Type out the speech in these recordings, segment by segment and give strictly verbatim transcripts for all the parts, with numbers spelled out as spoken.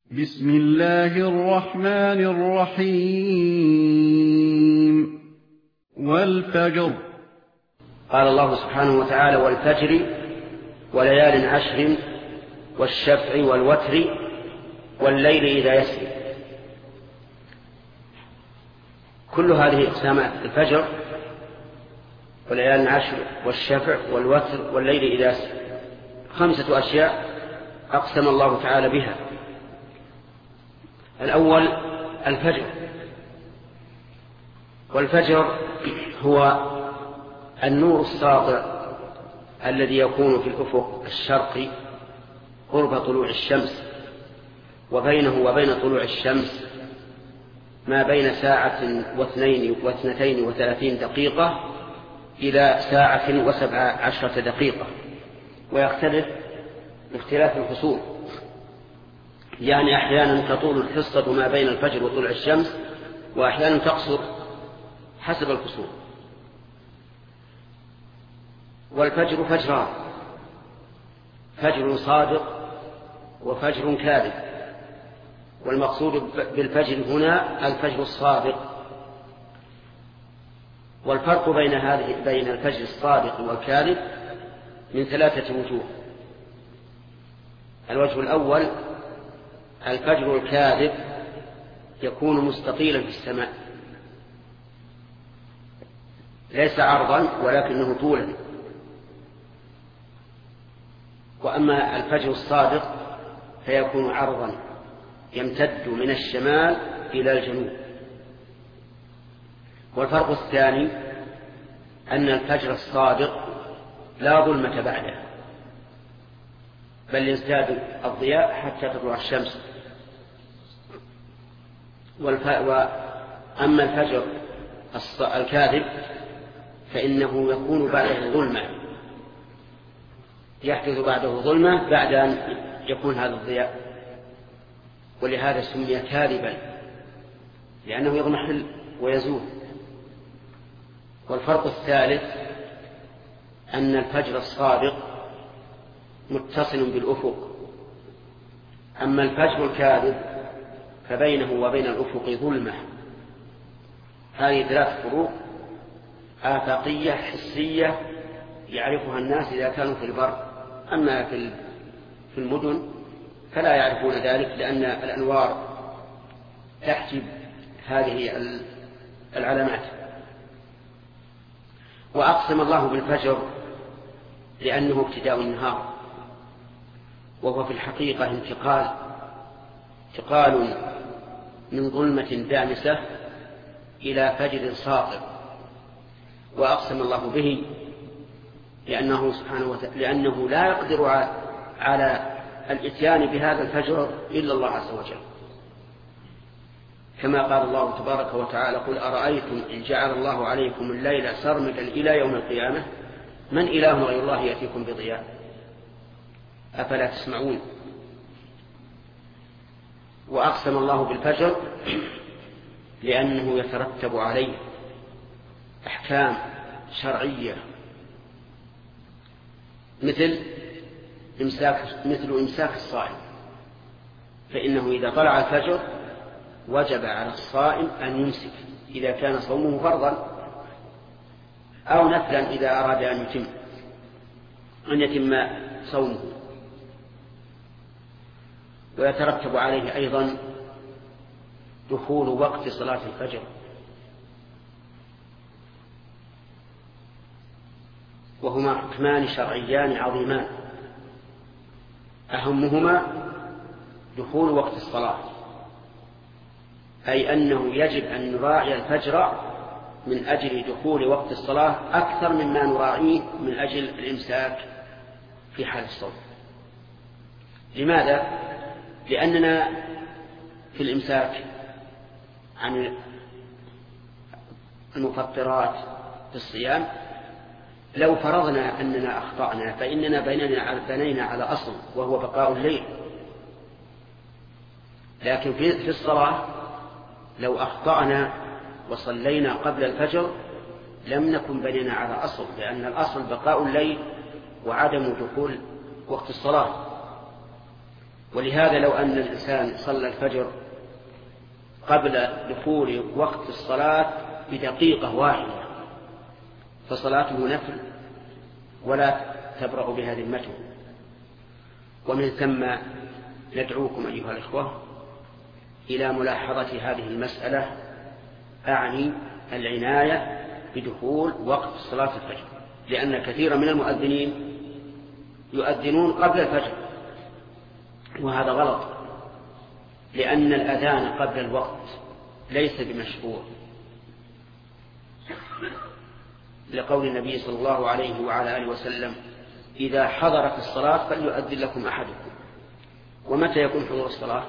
بسم الله الرحمن الرحيم والفجر. قال الله سبحانه وتعالى: والفجر وليال عشر والشفع والوتر والليل إذا يسري. كل هذه أقسام الفجر وليال عشر والشفع والوتر والليل إذا يسري خمسة أشياء أقسم الله تعالى بها. الأول الفجر، والفجر هو النور الساطع الذي يكون في الأفق الشرقي قرب طلوع الشمس، وبينه وبين طلوع الشمس ما بين ساعة واثنين واثنتين وثلاثين دقيقة إلى ساعة وسبع عشرة دقيقة، ويختلف باختلاف الفصول، يعني أحيانا تطول الحصة ما بين الفجر وطلوع الشمس، وأحيانا تقصر حسب الفصول. والفجر فجران: فجر صادق وفجر كاذب، والمقصود بالفجر هنا الفجر الصادق. والفرق بين هذه بين الفجر الصادق والكاذب من ثلاثة وجوه. الوجه الأول: الفجر الكاذب يكون مستطيلا في السماء، ليس عرضا ولكنه طولا. وأما الفجر الصادق فيكون عرضا يمتد من الشمال إلى الجنوب. والفرق الثاني أن الفجر الصادق لا ظلمة بعده، بل يزداد الضياء حتى تطلع الشمس. وأما الفجر الكاذب فإنه يكون بعده ظلمة، يحدث بعده ظلمة بعد أن يكون هذا الضياء، ولهذا سمي كاذبا لأنه يضمحل ويزول. والفرق الثالث أن الفجر الصادق متصل بالأفق، أما الفجر الكاذب فبينه وبين الأفق ظلمة. هذه ثلاث فروق آفاقية حسية يعرفها الناس إذا كانوا في البر، أما في المدن فلا يعرفون ذلك، لأن الأنوار تحجب هذه العلامات. وأقسم الله بالفجر لأنه ابتداء النهار، وهو في الحقيقة انتقال انتقال من ظلمة دامسة إلى فجر ساطع. وأقسم الله به لأنه سبحانه وتعالى لأنه لا يقدر على الإتيان بهذا الفجر إلا الله عز وجل، كما قال الله تبارك وتعالى: قل أرأيتم إن جعل الله عليكم الليل سرمدا إلى يوم القيامة من إله غير الله يأتيكم بضياء أفلا تسمعون. وأقسم الله بالفجر لأنه يترتب عليه أحكام شرعية مثل إمساك مثل إمساك الصائم، فإنه إذا طلع الفجر وجب على الصائم أن يمسك إذا كان صومه فرضا، أو نفلا إذا أراد أن يتم أن يتم صومه. ويترتب عليه أيضا دخول وقت صلاة الفجر، وهما حكمان شرعيان عظيمان، أهمهما دخول وقت الصلاة، أي أنه يجب أن نراعي الفجر من أجل دخول وقت الصلاة أكثر مما نراعيه من أجل الإمساك في حال الصوم. لماذا؟ لأننا في الإمساك عن المفطرات في الصيام لو فرضنا أننا أخطأنا فإننا بنينا على أصل وهو بقاء الليل، لكن في الصلاة لو أخطأنا وصلينا قبل الفجر لم نكن بنينا على أصل، لأن الأصل بقاء الليل وعدم دخول وقت الصلاة. ولهذا لو أن الإنسان صلى الفجر قبل دخول وقت الصلاة بدقيقة واحدة فصلاته نفل ولا تبرأ بها ذمته. ومن ثم ندعوكم أيها الإخوة إلى ملاحظة هذه المسألة، أعني العناية بدخول وقت صلاة الفجر، لأن كثيرا من المؤذنين يؤذنون قبل الفجر، وهذا غلط، لأن الأذان قبل الوقت ليس بمشروع، لقول النبي صلى الله عليه وعلى آله وسلم: إذا حضرت الصلاة فليؤذن لكم أحدكم. ومتى يكون حضور الصلاة؟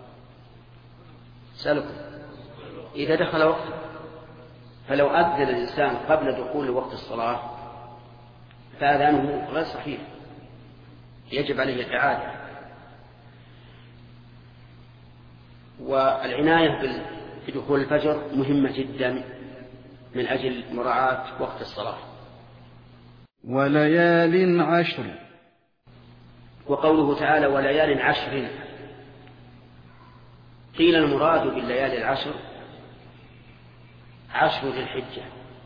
سألكم إذا دخل وقت. فلو أذن الإنسان قبل دخول وقت الصلاة فأذانه غير صحيح، يجب عليه الإعادة. والعناية بدخول الفجر مهمة جدا من أجل مراعاة وقت الصلاة. وليال عشر. وقوله تعالى وليال عشر، قيل المراد بالليالي العشر عشر ذي الحجة،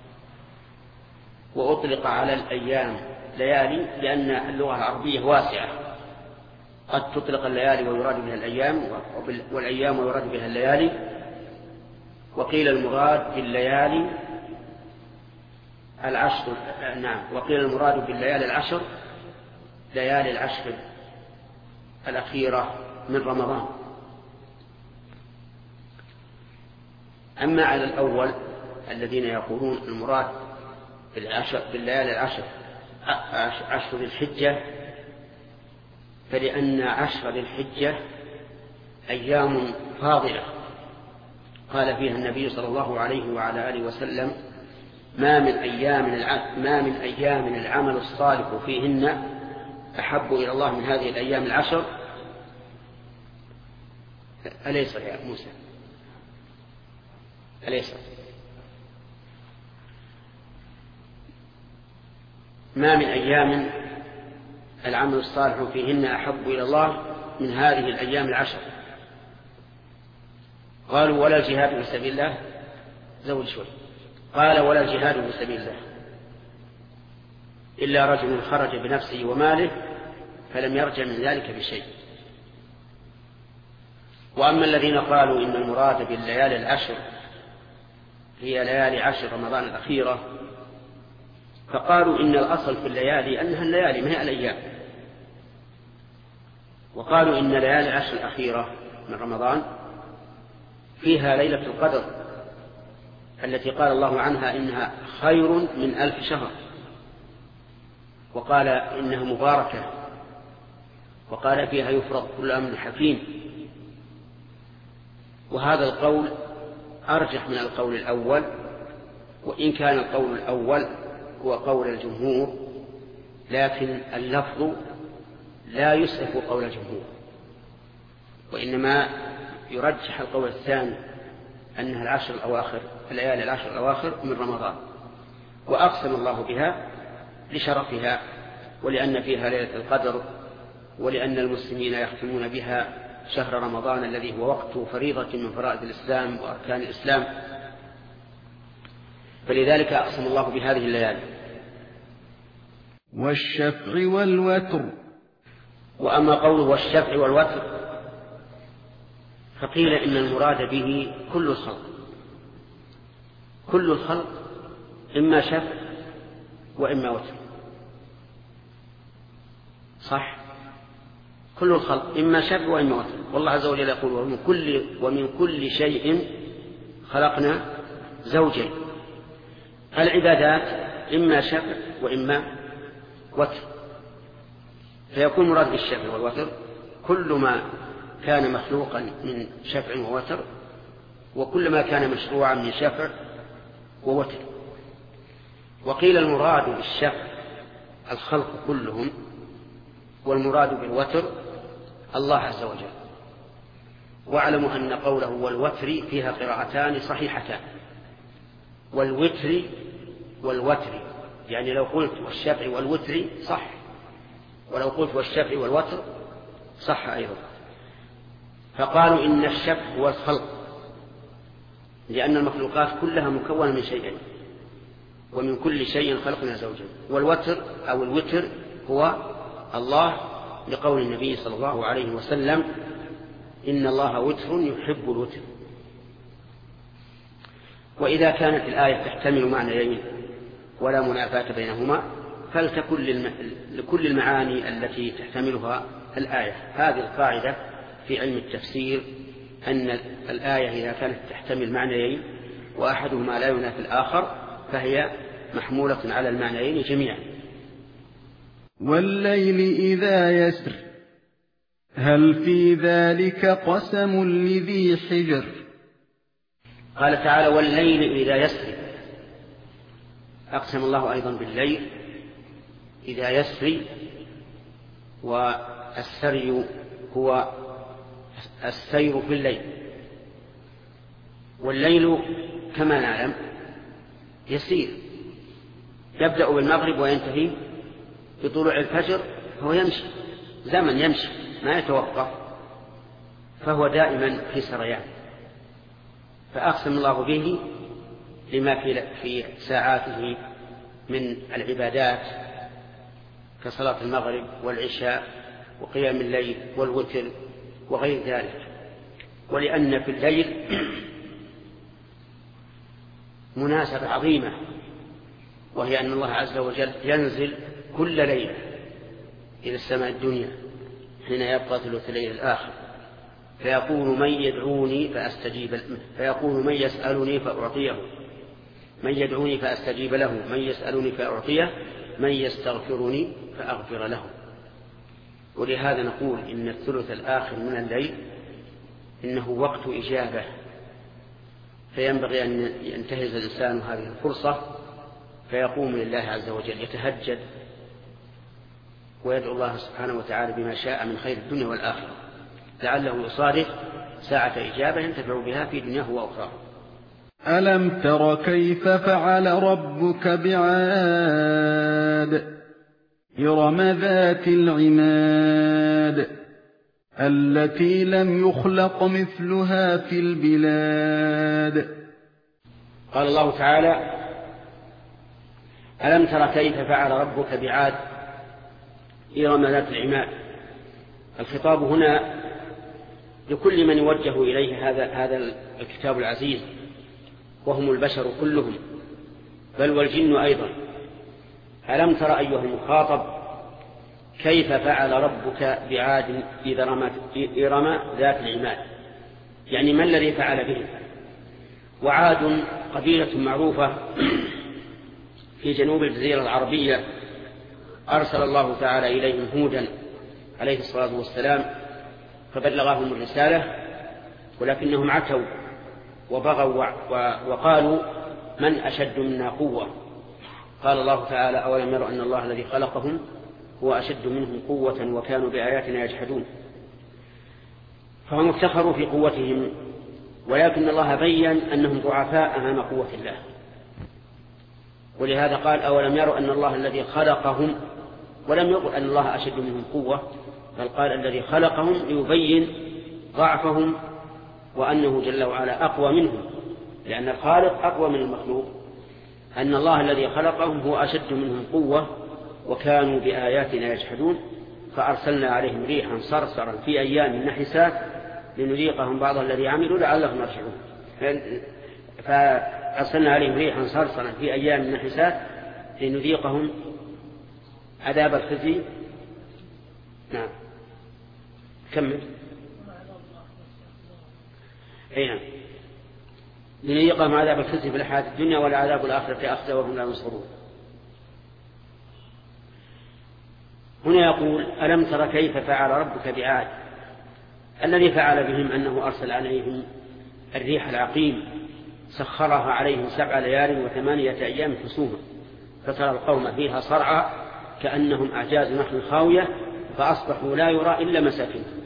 وأطلق على الأيام ليالي لأن اللغة العربية واسعة، قد تطلق الليالي ويراد بها الأيام، والأيام ويراد بها الليالي. وقيل المراد بالليالي العشر، نعم، وقيل المراد بالليالي العشر ليالي العشر الأخيرة من رمضان. أما على الأول الذين يقولون المراد بالليالي العشر عشر ذي الحجة، فلأن عشر ذي الحجة أيام فاضلة قال فيها النبي صلى الله عليه وعلى آله وسلم: ما من أيام ما من أيام العمل الصالح فيهن أحب إلى الله من هذه الأيام العشر. أليس يا موسى؟ أليس؟ ما من أيام العمل الصالح فيهن أحب إلى الله من هذه الأيام العشر. قالوا ولا الجهاد في سبيل الله؟ زود شوي. قال ولا الجهاد في سبيل الله إلا رجل خرج بنفسه وماله فلم يرجع من ذلك بشيء. وأما الذين قالوا إن المراد بالليالي العشر هي ليالي عشر رمضان الأخيرة، فقالوا إن الأصل في الليالي أنها الليالي ما هي الأيام، وقالوا إن ليالي العشر الأخيرة من رمضان فيها ليلة القدر التي قال الله عنها إنها خير من ألف شهر، وقال إنها مباركة، وقال فيها يفرق كل أمر حكيم. وهذا القول أرجح من القول الأول، وإن كان القول الأول هو قول الجمهور، لكن اللفظ لا يسلف قول الجمهور، وإنما يرجح القول الثاني أنها العشر الأواخر الليالي العشر الأواخر من رمضان، وأقسم الله بها لشرفها ولأن فيها ليلة القدر، ولأن المسلمين يختمون بها شهر رمضان الذي هو وقته فريضة من فرائض الإسلام وأركان الإسلام، فلذلك أقسم الله بهذه الليالي. والشفع والوتر. وأما قوله والشفع والوتر فقيل إن المراد به كل الخلق، كل الخلق إما شفع وإما وتر، صح؟ كل الخلق إما شفع وإما وتر. والله عز وجل يقول ومن كل, ومن كل شيء خلقنا زوجين. العبادات إما شفع وإما وتر، فيكون مراد بالشفع والوتر كل ما كان مخلوقا من شفع ووتر، وكل ما كان مشروعا من شفع ووتر. وقيل المراد بالشفع الخلق كلهم، والمراد بالوتر الله عز وجل. واعلموا أن قوله والوتر فيها قراءتان صحيحتان، والوتر والوتر، يعني لو قلت والشفع والوتر صح، ولو قلت والشفع والوتر صح أيضا. فقالوا إن الشك هو الخلق، لأن المخلوقات كلها مكونة من شيئين، ومن كل شيء خلقنا زوجين. والوتر أو الوتر هو الله، لقول النبي صلى الله عليه وسلم إن الله وتر يحب الوتر. وإذا كانت الآية تحتمل معنيين ولا منافاة بينهما فلتكن لكل المعاني التي تحتملها الآية. هذه القاعدة في علم التفسير، أن الآية إذا كانت تحتمل معنيين وأحدهما لا ينافي الآخر فهي محمولة على المعنيين جميعا. والليل إذا يسر هل في ذلك قسم لذي حجر. قال تعالى والليل إذا يسر، أقسم الله أيضا بالليل إذا يسري، والسري هو السير في الليل. والليل كما نعلم يسير، يبدأ بالمغرب وينتهي بطلوع الفجر، هو يمشي زمن يمشي ما يتوقف، فهو دائما في سريان. فأقسم الله به لما في ساعاته من العبادات كصلاة المغرب والعشاء وقيام الليل والوتر وغير ذلك. ولأن في الليل مناسبة عظيمة، وهي أن الله عز وجل ينزل كل ليلة إلى السماء الدنيا حين يبقى ثلث الليل الآخر، فيقول من يدعوني فأستجيب له، فيقول من يسألني فأعطيه، من يدعوني فأستجيب له، من يسألني فأعطيه، من يستغفرني فأغفر له. ولهذا نقول إن الثلث الآخر من الليل إنه وقت إجابة، فينبغي أن ينتهز الإنسان هذه الفرصة فيقوم لله عز وجل يتهجد ويدعو الله سبحانه وتعالى بما شاء من خير الدنيا والآخرة، لعله يصادف ساعة إجابة ينتفع بها في دنياه وأخرى. ألم تر كيف فعل ربك بعاد إرم ذات العماد التي لم يخلق مثلها في البلاد. قال الله تعالى ألم تر كيف فعل ربك بعاد إرم ذات العماد. الخطاب هنا لكل من يوجه إليه هذا هذا الكتاب العزيز، وهم البشر كلهم بل والجن أيضا. ألم تر أيها المخاطب كيف فعل ربك بعاد إرم ذات العماد، يعني ما الذي فعل به. وعاد قبيلة معروفة في جنوب الجزيرة العربية، أرسل الله تعالى إليهم هودا عليه الصلاة والسلام فبلغهم الرسالة، ولكنهم عتوا وبغوا وقالوا من أشد منا قوة. قال الله تعالى أولم يروا أن الله الذي خلقهم هو أشد منهم قوة وكانوا بآياتنا يجحدون. فهم افتخروا في قوتهم، ولكن الله بين أنهم ضعفاء أمام قوة الله. ولهذا قال أولم يروا أن الله الذي خلقهم، ولم يقل أن الله أشد منهم قوة، بل قال الذي خلقهم ليبين ضعفهم وأنه جل وعلا أقوى منهم، لأن الخالق أقوى من المخلوق. أن الله الذي خلقهم هو أشد منهم قوة وكانوا بآياتنا يجحدون، فأرسلنا عليهم ريحا صرصرا في أيام نحسات لنذيقهم بعض الذي عملوا لعلهم يرجعون. فأرسلنا عليهم ريحا صرصرا في أيام نحسات لنذيقهم عذاب الخزي. نعم كمل. أي نعم لنذيقهم عذاب الخزي في الحياة الدنيا والعذاب الآخرة أخزى وهم لا ينصرون. هنا يقول ألم تر كيف فعل ربك بعاد. الذي فعل بهم أنه أرسل عليهم الريح العقيم، سخرها عليهم سبع ليال وثمانية أيام حسوما، فترى القوم فيها صرعى كأنهم أعجاز نخل خاوية، فأصبحوا لا يرى إلا مساكنهم.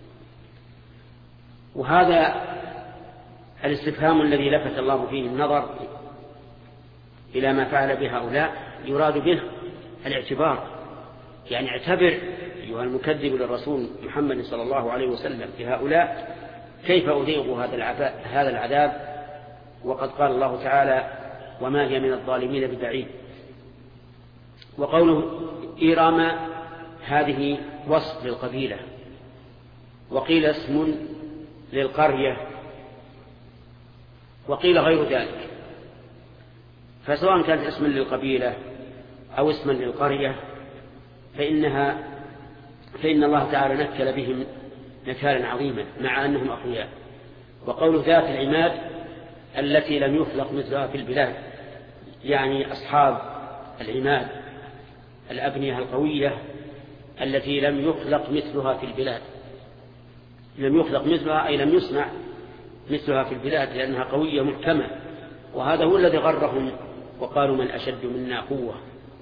وهذا الاستفهام الذي لفت الله فيه النظر إلى ما فعل بهؤلاء يراد به الاعتبار، يعني اعتبر أيها المكذب للرسول محمد صلى الله عليه وسلم بهؤلاء كيف أذيق هذا العذاب وقد قال الله تعالى وما هي من الظالمين ببعيد. وقوله إرم هذه وصف للقبيلة، وقيل اسم للقرية، وقيل غير ذلك. فسواء كانت اسما للقبيلة أو اسما للقرية فإنها فإن الله تعالى نكل بهم نكالا عظيما مع أنهم أقوياء. وقول ذات العماد التي لم يخلق مثلها في البلاد، يعني أصحاب العماد الأبنية القوية التي لم يخلق مثلها في البلاد. لم يخلق مثلها أي لم يصنع مثلها في البلاد، لأنها قوية محكمة، وهذا هو الذي غرهم وقالوا من أشد منا قوة.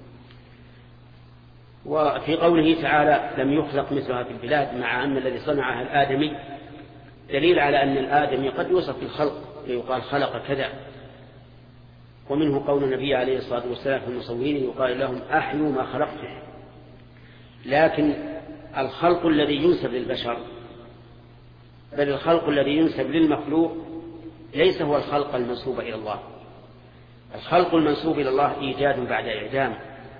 وفي قوله تعالى لم يخلق مثلها في البلاد مع أن الذي صنعها الآدمي دليل على أن الآدمي قد يوصف بالخلق يقال خلق كذا. ومنه قول النبي عليه الصلاة والسلام في المصورين يقال لهم أحيوا ما خلقته. لكن الخلق الذي ينسب للبشر بل الخلق الذي ينسب للمخلوق ليس هو الخلق المنسوب إلى الله. الخلق المنسوب إلى الله إيجاد بعد إعدام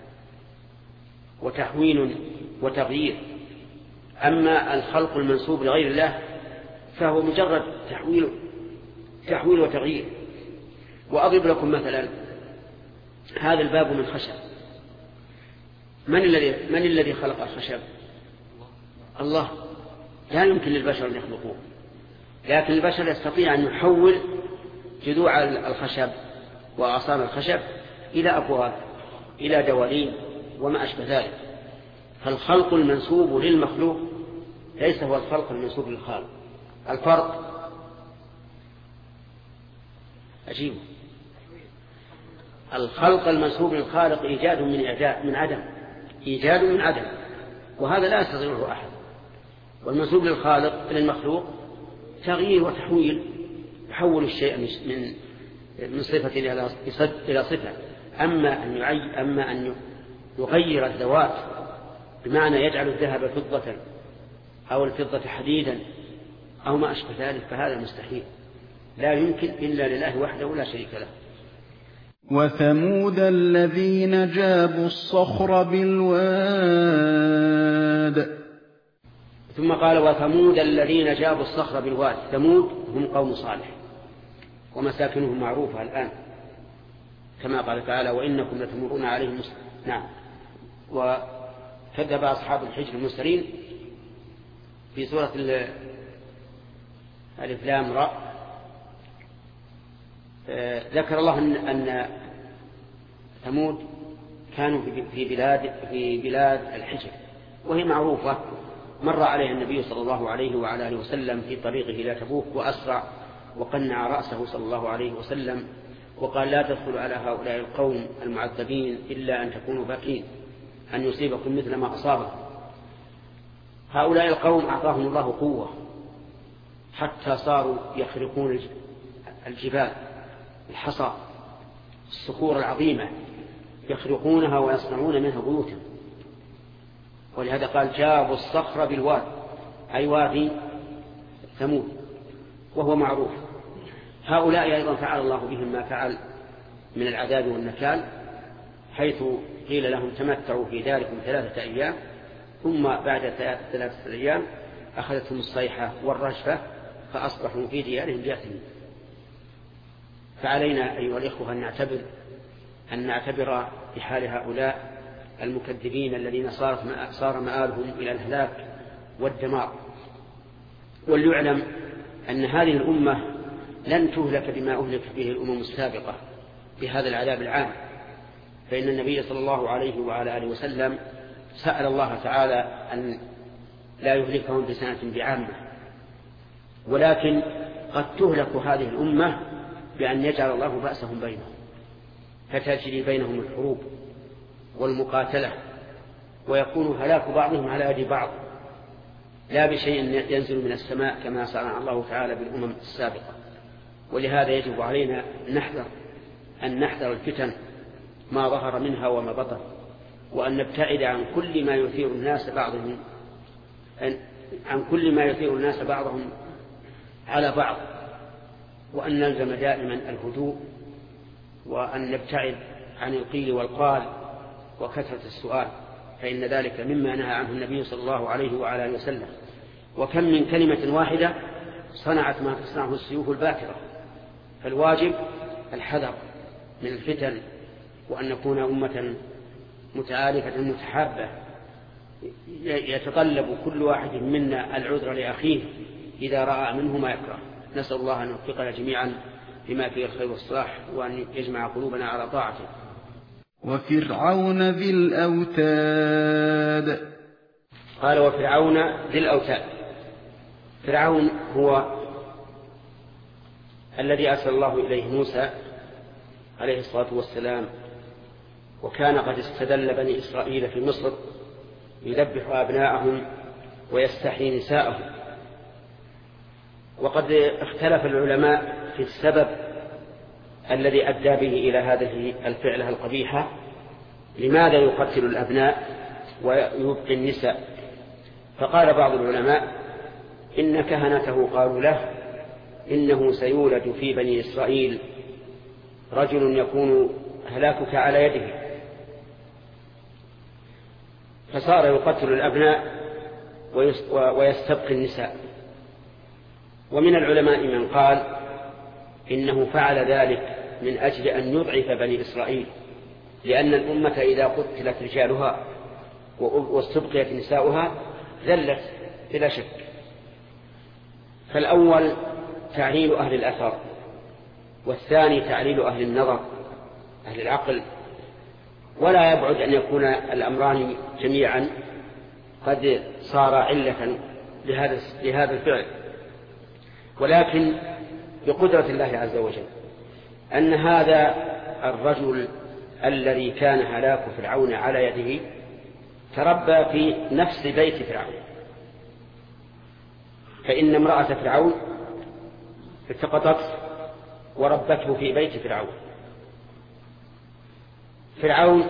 وتحويل وتغيير، أما الخلق المنسوب لغير الله فهو مجرد تحويل تحويل وتغيير. وأضرب لكم مثلا هذا الباب من خشب، من الذي من الذي خلق الخشب؟ الله. لا يمكن للبشر أن يخلقوه، لكن البشر يستطيع أن يحول جذوع الخشب وأغصان الخشب إلى أبواب إلى دوالين وما أشبه ذلك. فالخلق المنسوب للمخلوق ليس هو الخلق المنسوب للخالق. الفرق عجيب. الخلق المنسوب للخالق إيجاد من إعداء من عدم، إيجاد من عدم، وهذا لا يستطيعه أحد. والمنسوب للخالق للمخلوق تغيير وتحويل، يحول الشيء من من صفة إلى صفة. أما أن يعي أما أن يغير الذوات بمعنى يجعل الذهب فضة أو الفضة حديدا أو ما أشبه ذلك فهذا مستحيل، لا يمكن إلا لله وحده لا شريك له. وثمود الذين جابوا الصخر بالواد. ثم قال وثمود الذين جابوا الصخر بالواد. ثمود هم قوم صالح ومساكنهم معروفة الآن كما قال تعالى وإنكم لتمرون عليهم مسلم. نعم. وكذب أصحاب الحجر المرسلين في سورة الألف لام راء. ذكر الله أن ثمود كانوا في بلاد في بلاد الحجر وهي معروفة، مر عليها النبي صلى الله عليه وعلى آله وسلم في طريقه إلى تبوك وأسرع وقنع رأسه صلى الله عليه وسلم وقال لا تدخلوا على هؤلاء القوم المعذبين إلا أن تكونوا باكين أن يصيبكم مثل ما أصابهم. هؤلاء القوم أعطاهم الله قوة حتى صاروا يخرقون الجبال، الحصى، الصخور العظيمة يخرقونها ويصنعون منها بيوتا. ولهذا قال جابوا الصخر بالواد أي وادي ثمود وهو معروف. هؤلاء أيضا فعل الله بهم ما فعل من العذاب والنكال، حيث قيل لهم تمتعوا في داركم ثلاثة أيام ثم بعد ثلاثة أيام أخذتهم الصيحة والرجفة فأصبحوا في ديارهم جاثمين. فعلينا أيها الإخوة أن نعتبر أن نعتبر بحال هؤلاء المكذبين الذين صار مآلهم إلى الهلاك والدمار. وليعلم أن هذه الأمة لن تهلك بما أهلك به الأمم السابقة بهذا العذاب العام، فإن النبي صلى الله عليه وعلى آله وسلم سأل الله تعالى أن لا يهلكهم بسنة بعامة، ولكن قد تهلك هذه الأمة بأن يجعل الله بأسهم بينهم فتجري بينهم الحروب والمقاتلة ويكون هلاك بعضهم على يد بعض لا بشيء ينزل من السماء كما صنع الله تعالى بالأمم السابقة. ولهذا يجب علينا نحذر أن نحذر الفتن ما ظهر منها وما بطن، وأن نبتعد عن كل ما يثير الناس بعضهم عن كل ما يثير الناس بعضهم على بعض، وأن نلزم دائما الهدوء، وأن نبتعد عن القيل والقال وكثرة السؤال، فإن ذلك مما نهى عنه النبي صلى الله عليه وعلى آله وسلم. وكم من كلمة واحدة صنعت ما تصنعه السيوف الباكرة. فالواجب الحذر من الفتن، وأن نكون أمة متآلفة متحابة، يتطلب كل واحد منا العذر لأخيه إذا رأى منه ما يكره. نسأل الله أن يوفقنا جميعا بما فيه الخير والصلاح، وأن يجمع قلوبنا على طاعته. وفرعون ذي الأوتاد. قال وفرعون ذي الأوتاد. فرعون هو الذي أرسل الله إليه موسى عليه الصلاة والسلام، وكان قد استدل بني إسرائيل في مصر يذبح أبناءهم ويستحيي نساءهم. وقد اختلف العلماء في السبب الذي أدى به إلى هذه الفعلة القبيحة، لماذا يقتل الأبناء ويبقي النساء. فقال بعض العلماء إن كهنته قالوا له إنه سيولد في بني إسرائيل رجل يكون هلاكك على يده، فصار يقتل الأبناء ويستبقي النساء. ومن العلماء من قال إنه فعل ذلك من أجل أن يضعف بني إسرائيل، لأن الأمة إذا قتلت رجالها واستبقيت نساؤها ذلت بلا شك. فالأول تعليل أهل الأثر، والثاني تعليل أهل النظر أهل العقل. ولا يبعد أن يكون الأمران جميعا قد صار علة لهذا لهذا الفعل، ولكن بقدرة الله عز وجل أن هذا الرجل الذي كان هلاك فرعون على يده تربى في نفس بيت فرعون. فإن امرأة فرعون التقطته وربته في بيت فرعون. فرعون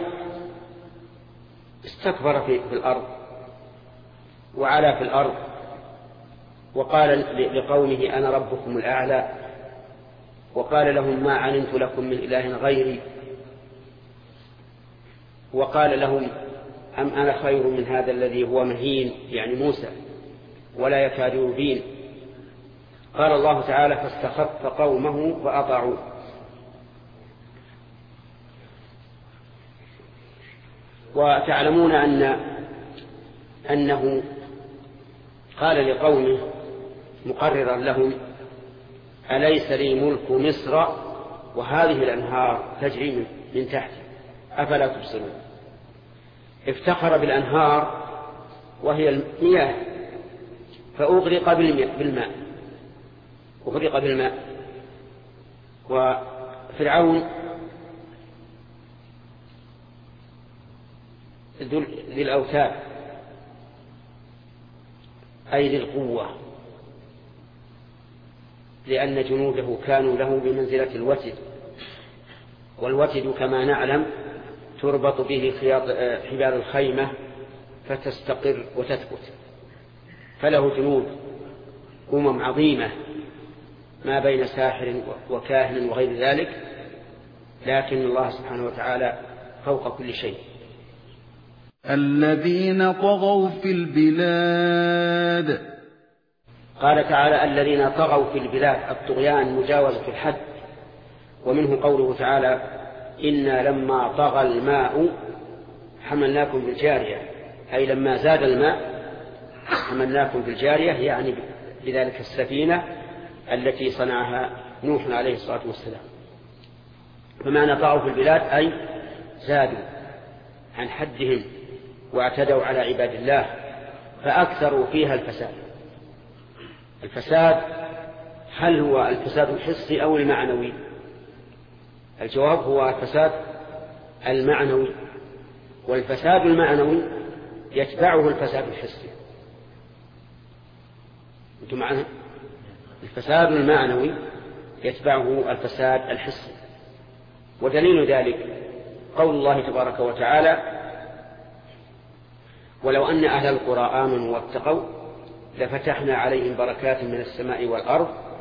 استكبر في الأرض وعلى في الأرض، وقال لقومه أنا ربكم الأعلى، وقال لهم ما علمت لكم من إله غيري، وقال لهم أم أنا خير من هذا الذي هو مهين، يعني موسى، ولا يكاد يبين. قال الله تعالى فاستخف قومه فأطاعوه. وتعلمون أن أنه قال لقومه مقررا لهم أليس لي ملك مصر وهذه الأنهار تجري من تحتي أفلا تبصرون. افتخر بالأنهار وهي المياه فأغرق بالماء أغرق بالماء. وفرعون ذي الأوتاد أي ذي القوة، لأن جنوده كانوا له بمنزلة الوتد، والوتد كما نعلم تربط به حبال الخيمة فتستقر وتثبت، فله جنود أمم عظيمة ما بين ساحر وكاهن وغير ذلك، لكن الله سبحانه وتعالى فوق كل شيء. الذين طغوا في البلاد. قال تعالى الذين طغوا في البلاد، الطغيان مجاوزة الحد. ومنه قوله تعالى إنا لما طغى الماء حملناكم في الجارية، أي لما زاد الماء حملناكم في الجارية، يعني بذلك السفينة التي صنعها نوح عليه الصلاة والسلام. فمعنى طغوا في البلاد أي زادوا عن حدهم واعتدوا على عباد الله فأكثروا فيها الفساد. الفساد هل هو الفساد الحسي أو المعنوي؟ الجواب هو الفساد المعنوي، والفساد المعنوي يتبعه الفساد الحسي. أنتم معنا؟ الفساد المعنوي يتبعه الفساد الحسي. ودليل ذلك قول الله تبارك وتعالى ولو أن أهل القرى آمنوا واتقوا لفتحنا عليهم بركات من السماء والأرض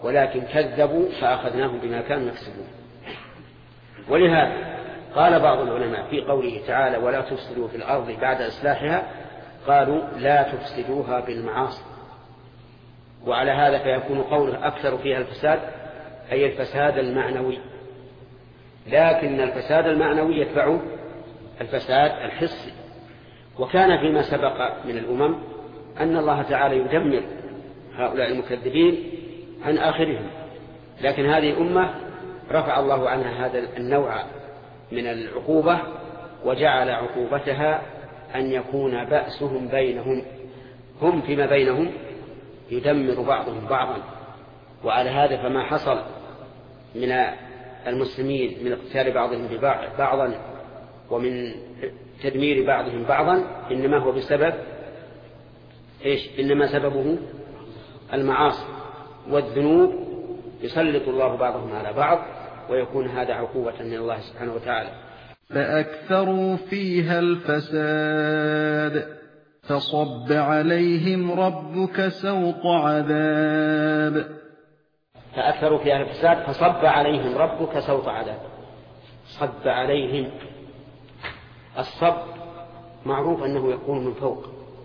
ولكن كذبوا فأخذناهم بما كانوا يكسبون. ولهذا قال بعض العلماء في قوله تعالى ولا تفسدوا في الأرض بعد إصلاحها قالوا لا تفسدوها بالمعاصي، وعلى هذا فيكون قوله أكثر فيها الفساد أي الفساد المعنوي، لكن الفساد المعنوي يتبعه الفساد الحسي. وكان فيما سبق من الأمم أن الله تعالى يدمر هؤلاء المكذبين عن آخرهم، لكن هذه الأمة رفع الله عنها هذا النوع من العقوبة وجعل عقوبتها أن يكون بأسهم بينهم، هم فيما بينهم يدمر بعضهم بعضا. وعلى هذا فما حصل من المسلمين من اقتتال بعضهم بعضا ومن تدمير بعضهم بعضا إنما هو بسبب إيش؟ إنما سببه المعاصي والذنوب، يسلط الله بعضهم على بعض ويكون هذا عقوبة من الله سبحانه وتعالى. فأكثروا فيها الفساد فصب عليهم ربك سوط عذاب. فأكثروا فيها الفساد فصب عليهم ربك سوط عذاب. صب عليهم، الصب معروف أنه يكون من فوق،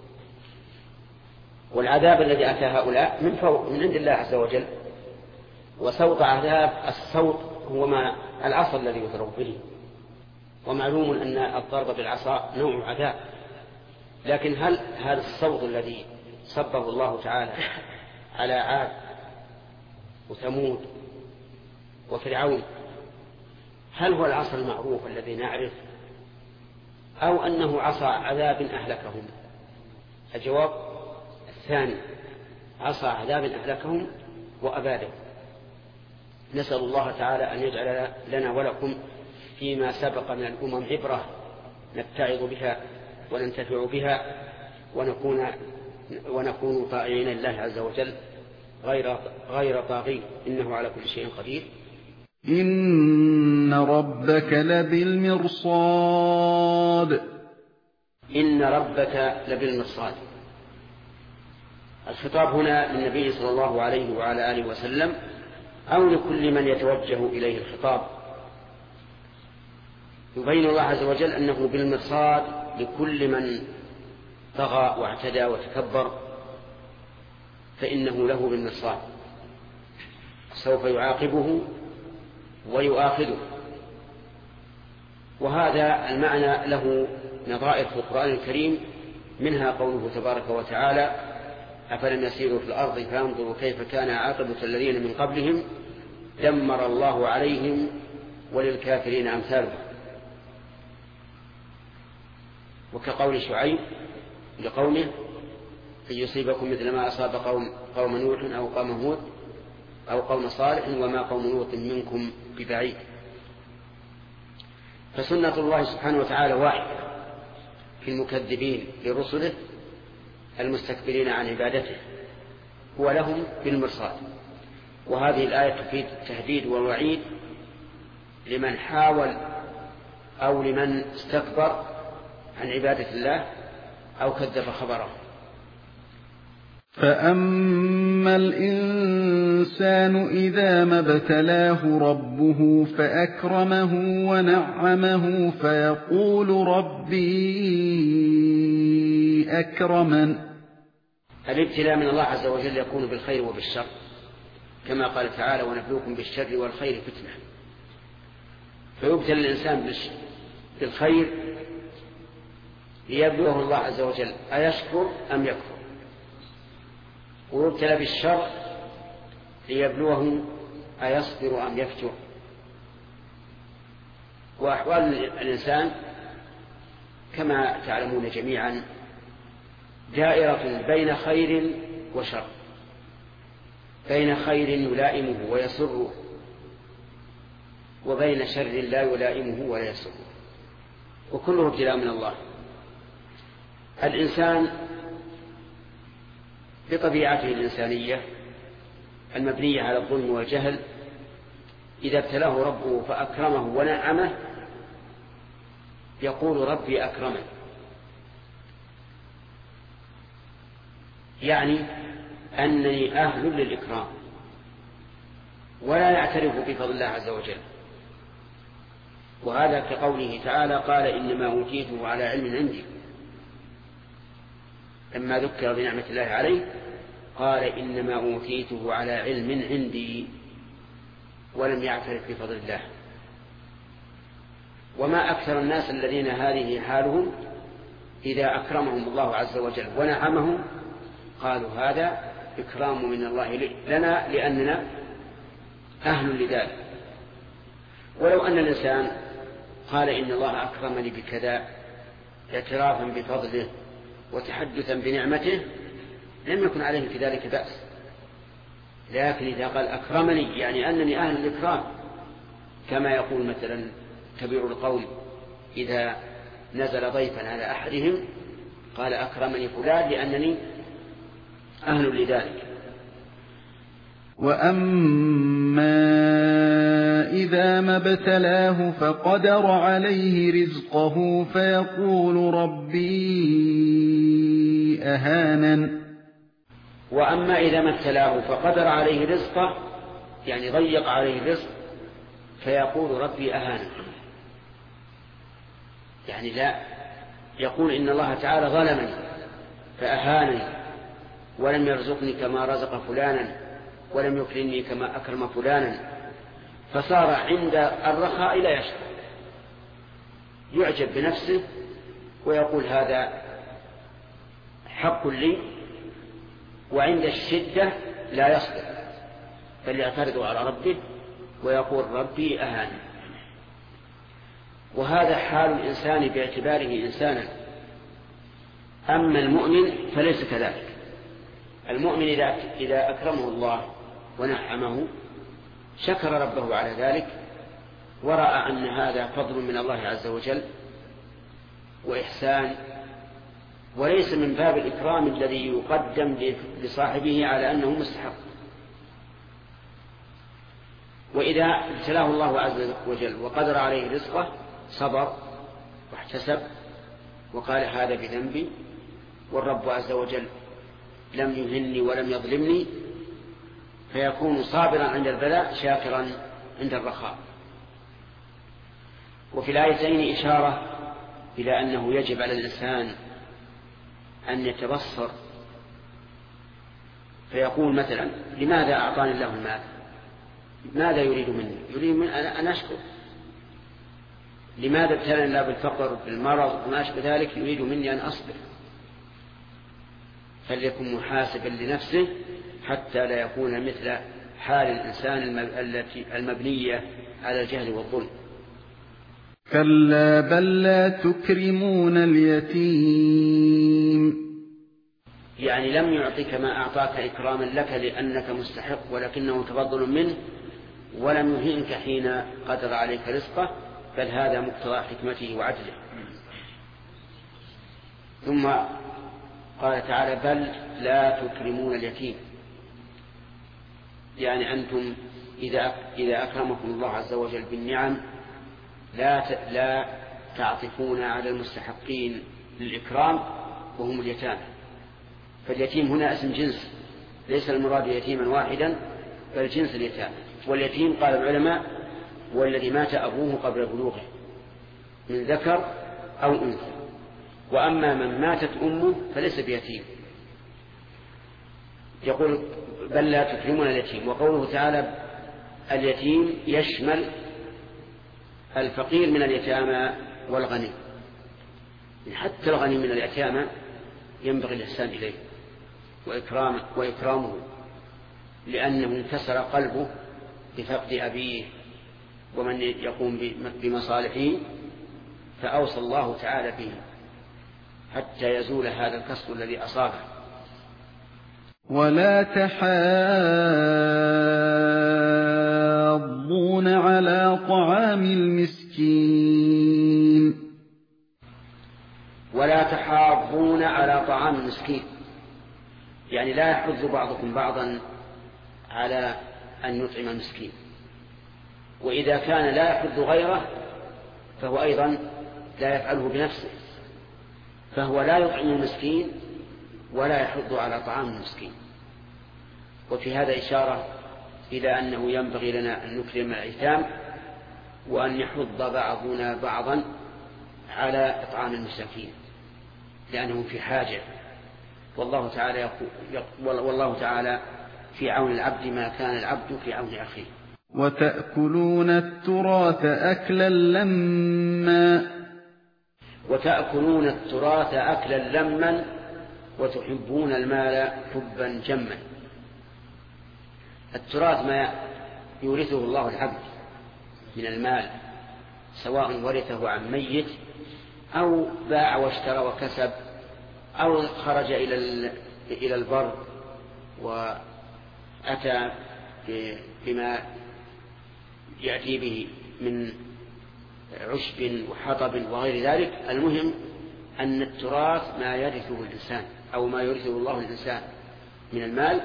والعذاب الذي أتى هؤلاء من فوق من عند الله عز وجل. وسوط عذاب، السوط هو ما العصا الذي يضرب به، ومعلوم أن الضرب بالعصا نوع عذاب، لكن هل هذا الصوت الذي صبه الله تعالى على عاد وثمود وفرعون هل هو العصا المعروف الذي نعرف أو أنه عصا عذاب أهلكهم؟ الجواب الثاني، عصا عذاب أهلكهم وأبادهم. نسأل الله تعالى أن يجعل لنا ولكم فيما سبق من الأمم عبرة نتعظ بها وننتفع بها ونكون ونكون طائعين لله عز وجل غير غير طاغين، إنه على كل شيء قدير. إن ربك لبالمرصاد. إن ربك لبالمرصاد، الخطاب هنا للنبي صلى الله عليه وعلى آله وسلم أو لكل من يتوجه إليه الخطاب. يبين الله عز وجل أنه بالمرصاد لكل من طغى واعتدى وتكبر، فإنه له بالمرصاد، سوف يعاقبه ويؤاخذه. وهذا المعنى له نظائر في القرآن الكريم، منها قوله تبارك وتعالى أفلم يسيروا في الأرض فينظروا كيف كان عاقبة الذين من قبلهم دمر الله عليهم وللكافرين أمثالهم. وكقول شعيب لقومه أن يصيبكم مثل ما أصاب قوم, قوم نوح أو قوم هود أو قوم صالح وما قوم لوط منكم ببعيد. فسنة الله سبحانه وتعالى واحدة في المكذبين لرسله المستكبرين عن عبادته، هو لهم بالمرصاد. وهذه الآية تفيد التهديد والوعيد لمن حاول أو لمن استكبر عن عبادة الله أو كذب خبره. فأما الإنسان إذا ما ابتلاه ربه فأكرمه ونعمه فيقول ربي أكرمن. الابتلاء من الله عز وجل يكون بالخير وبالشر، كما قال تعالى ونبلوكم بالشر والخير فتنة. فيبتلى الإنسان بالخير ليبلوه الله عز وجل أيشكر أم يكفر، ويبتلى بالشر ليبلوه أيصبر أم يفجر. وأحوال الإنسان كما تعلمون جميعا دائرة بين خير وشر، بين خير يلائمه ويسره وبين شر لا يلائمه ولا يسره، وكله ابتلاء من الله. الإنسان بطبيعته الإنسانية المبنية على الظلم والجهل إذا ابتلاه ربه فأكرمه ونعمه يقول ربي أكرمن، يعني أنني أهل للإكرام ولا يعترف بفضل الله عز وجل. وهذا كقوله تعالى قال إنما أوتيته على علم عندي، لما ذكر بنعمة الله عليه قال إنما أوتيته على علم عندي، ولم يعترف بفضل الله. وما أكثر الناس الذين هذه حالهم إذا أكرمهم الله عز وجل ونعمهم قالوا هذا إكرام من الله لنا لأننا أهل لذلك. ولو أن الإنسان قال إن الله أكرمني بكذا اعترافا بفضله وتحدثا بنعمته لم يكن عليه في ذلك بأس، لكن إذا قال أكرمني يعني أنني أهل الإكرام، كما يقول مثلا كبير القوم إذا نزل ضيفا على أحدهم قال أكرمني فلان لأنني أهل لذلك. وأما إذا ما ابتلاه فقدر عليه رزقه فيقول ربي أهانن. وأما إذا ما ابتلاه فقدر عليه رزقه يعني ضيق عليه الرزق فيقول ربي أهانن، يعني لا يقول إن الله تعالى ظلمني فأهانني ولم يرزقني كما رزق فلانا ولم يكرمني كما أكرم فلانا، فصار عند الرخاء لا يشكر، يعجب بنفسه ويقول هذا حق لي، وعند الشدة لا يصبر بل يعترض على ربه ويقول ربي أهاني. وهذا حال الإنسان باعتباره إنسانا. أما المؤمن فليس كذلك. المؤمن إذا أكرمه الله ونعمه شكر ربه على ذلك ورأى أن هذا فضل من الله عز وجل وإحسان، وليس من باب الإكرام الذي يقدم لصاحبه على أنه مستحق. وإذا ابتلاه الله عز وجل وقدر عليه رزقه صبر واحتسب وقال هذا بذنبي والرب عز وجل لم يهني ولم يظلمني، فيكون صابرا عند البلاء شاكرا عند الرخاء. وفي الآيتين إشارة إلى أنه يجب على الإنسان أن يتبصر فيقول مثلا لماذا أعطاني الله المال؟ ماذا يريد مني؟ يريد من أن أشكر. لماذا ابتلاني الله بالفقر بالمرض وما أشبه ذلك؟ يريد مني أن أصبر. فليكن محاسبا لنفسه حتى لا يكون مثل حال الإنسان التي المبنية على الجهل والظلم. كلا بل لا تكرمون اليتيم، يعني لم يعطيك ما أعطاك إكراما لك لأنك مستحق ولكنه تفضل منه، ولم يهينك حين قدر عليك رزقه، بل هذا مقتضى حكمته وعدله. ثم قال تعالى بل لا تكرمون اليتيم، يعني أنتم إذا إذا أكرمكم الله عز وجل بالنعم لا لا تعطفون على المستحقين للإكرام وهم اليتامى. فاليتيم هنا اسم جنس، ليس المراد يتيما واحدا بل جنس اليتامى. واليتيم قال العلماء هو الذي مات أبوه قبل بلوغه من ذكر أو أنثى، وأما من ماتت أمه فليس بيتيم. يقول بل لا تكرمون اليتيم. وقوله تعالى اليتيم يشمل الفقير من اليتامى والغني، حتى الغني من اليتامى ينبغي الإحسان إليه وإكرام وإكرامه، لأنه انكسر قلبه بفقد أبيه ومن يقوم بمصالحه، فأوصى الله تعالى به حتى يزول هذا الكسر الذي أصابه. ولا تحاضون على طعام المسكين، ولا تحاضون على طعام المسكين، يعني لا يحض بعضكم بعضا على أن يطعم المسكين، وإذا كان لا يحض غيره فهو أيضا لا يفعله بنفسه، فهو لا يطعم المسكين ولا يحض على طعام المسكين. وفي هذا إشارة إلى أنه ينبغي لنا أن نكرم الأيتام وأن يحض بعضنا بعضا على إطعام المساكين لأنهم في حاجة، والله تعالى يقول والله تعالى في عون العبد ما كان العبد في عون أخيه. وتأكلون التراث أكلا لما وتأكلون التراث أكلا لما وتحبون المال حبا جما. التراث ما يورثه الله العبد من المال، سواء ورثه عن ميت أو باع واشترى وكسب أو خرج إلى إلى البر وأتى بما يأتي به من عشب وحطب وغير ذلك. المهم أن التراث ما يرثه الإنسان أو ما يرثه الله الإنسان من المال،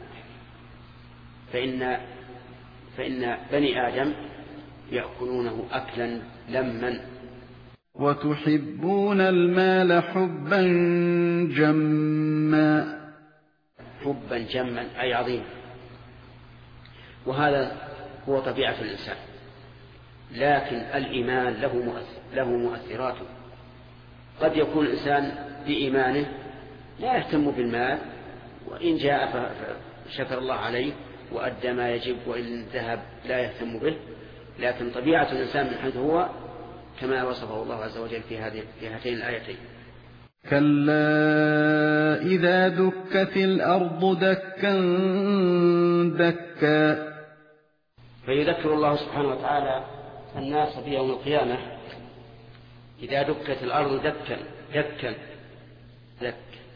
فإن فإن بني آدم يأكلونه أكلا لما. وتحبون المال حبا جما. حبا جما أي عظيما، وهذا هو طبيعة الإنسان. لكن الإيمان له مؤثر له مؤثراته. قد يكون الإنسان بإيمانه لا يهتم بالمال، وإن جاء فشكر الله عليه وأدى ما يجب، وإن ذهب لا يهتم به. لكن طبيعة الإنسان من حيث هو كما وصفه الله عز وجل في هذه في هاتين الآيتين. كلا إذا دكت الأرض دكا دكا. فيذكر الله سبحانه وتعالى الناس في يوم القيامة إذا دكت الأرض دكا دكا دك،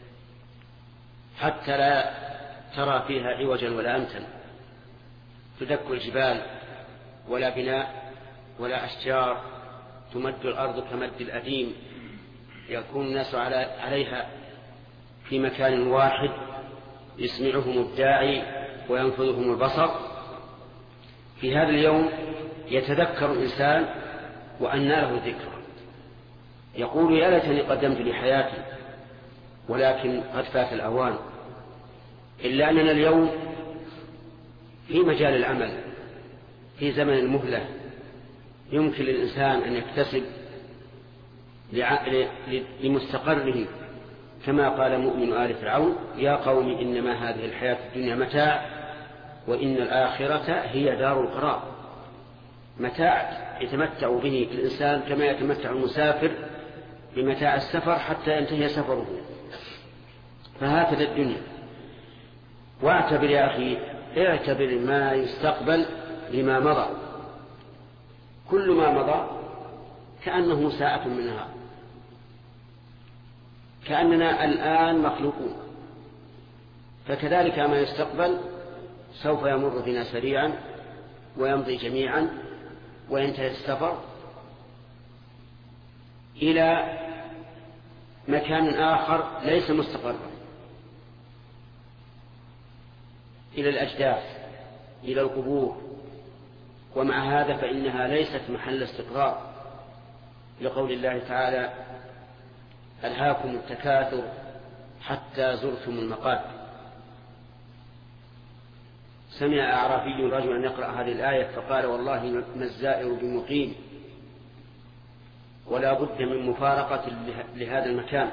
حتى لا ترى فيها عوجا ولا أمتا. تدك الجبال ولا بناء ولا أشجار، تمد الأرض كمد الأديم، يكون الناس عليها في مكان واحد يسمعهم الداعي وينفذهم البصر. في هذا اليوم يتذكر الإنسان وأنى له الذكر، يقول يا ليتني قدمت لحياتي، ولكن قد فات الأوان. إلا أننا اليوم في مجال العمل، في زمن المهلة، يمكن للإنسان أن يكتسب لمستقره، كما قال مؤمن آل فرعون يا قوم إنما هذه الحياة الدنيا متاع وإن الآخرة هي دار القرار. متاع يتمتع به الإنسان كما يتمتع المسافر بمتاع السفر حتى ينتهي سفره، فهكذا الدنيا. واعتبر يا أخي، اعتبر ما يستقبل لما مضى، كل ما مضى كأنه ساعة من نهار، كأننا الآن مخلوقون. فكذلك ما يستقبل سوف يمر بنا سريعا ويمضي جميعا وينتهي السفر إلى مكان آخر ليس مستقرا، إلى الأجداث، إلى القبور. ومع هذا فإنها ليست محل استقرار، لقول الله تعالى ألهاكم التكاثر حتى زرتم المقابر. سمع أعرابي رجلا يقرأ هذه الآية فقال والله ما الزائر بمقيم، ولا بد من مفارقة لهذا المكان.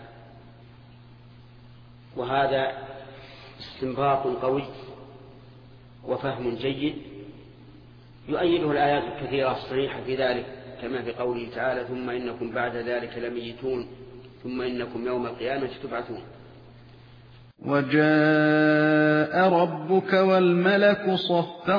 وهذا استنباط قوي وفهم جيد يؤيده الآيات الكثيرة الصريحة في ذلك، كما في قوله تعالى ثم إنكم بعد ذلك لميتون ثم إنكم يوم القيامة تبعثون. وجاء ربك والملك صفا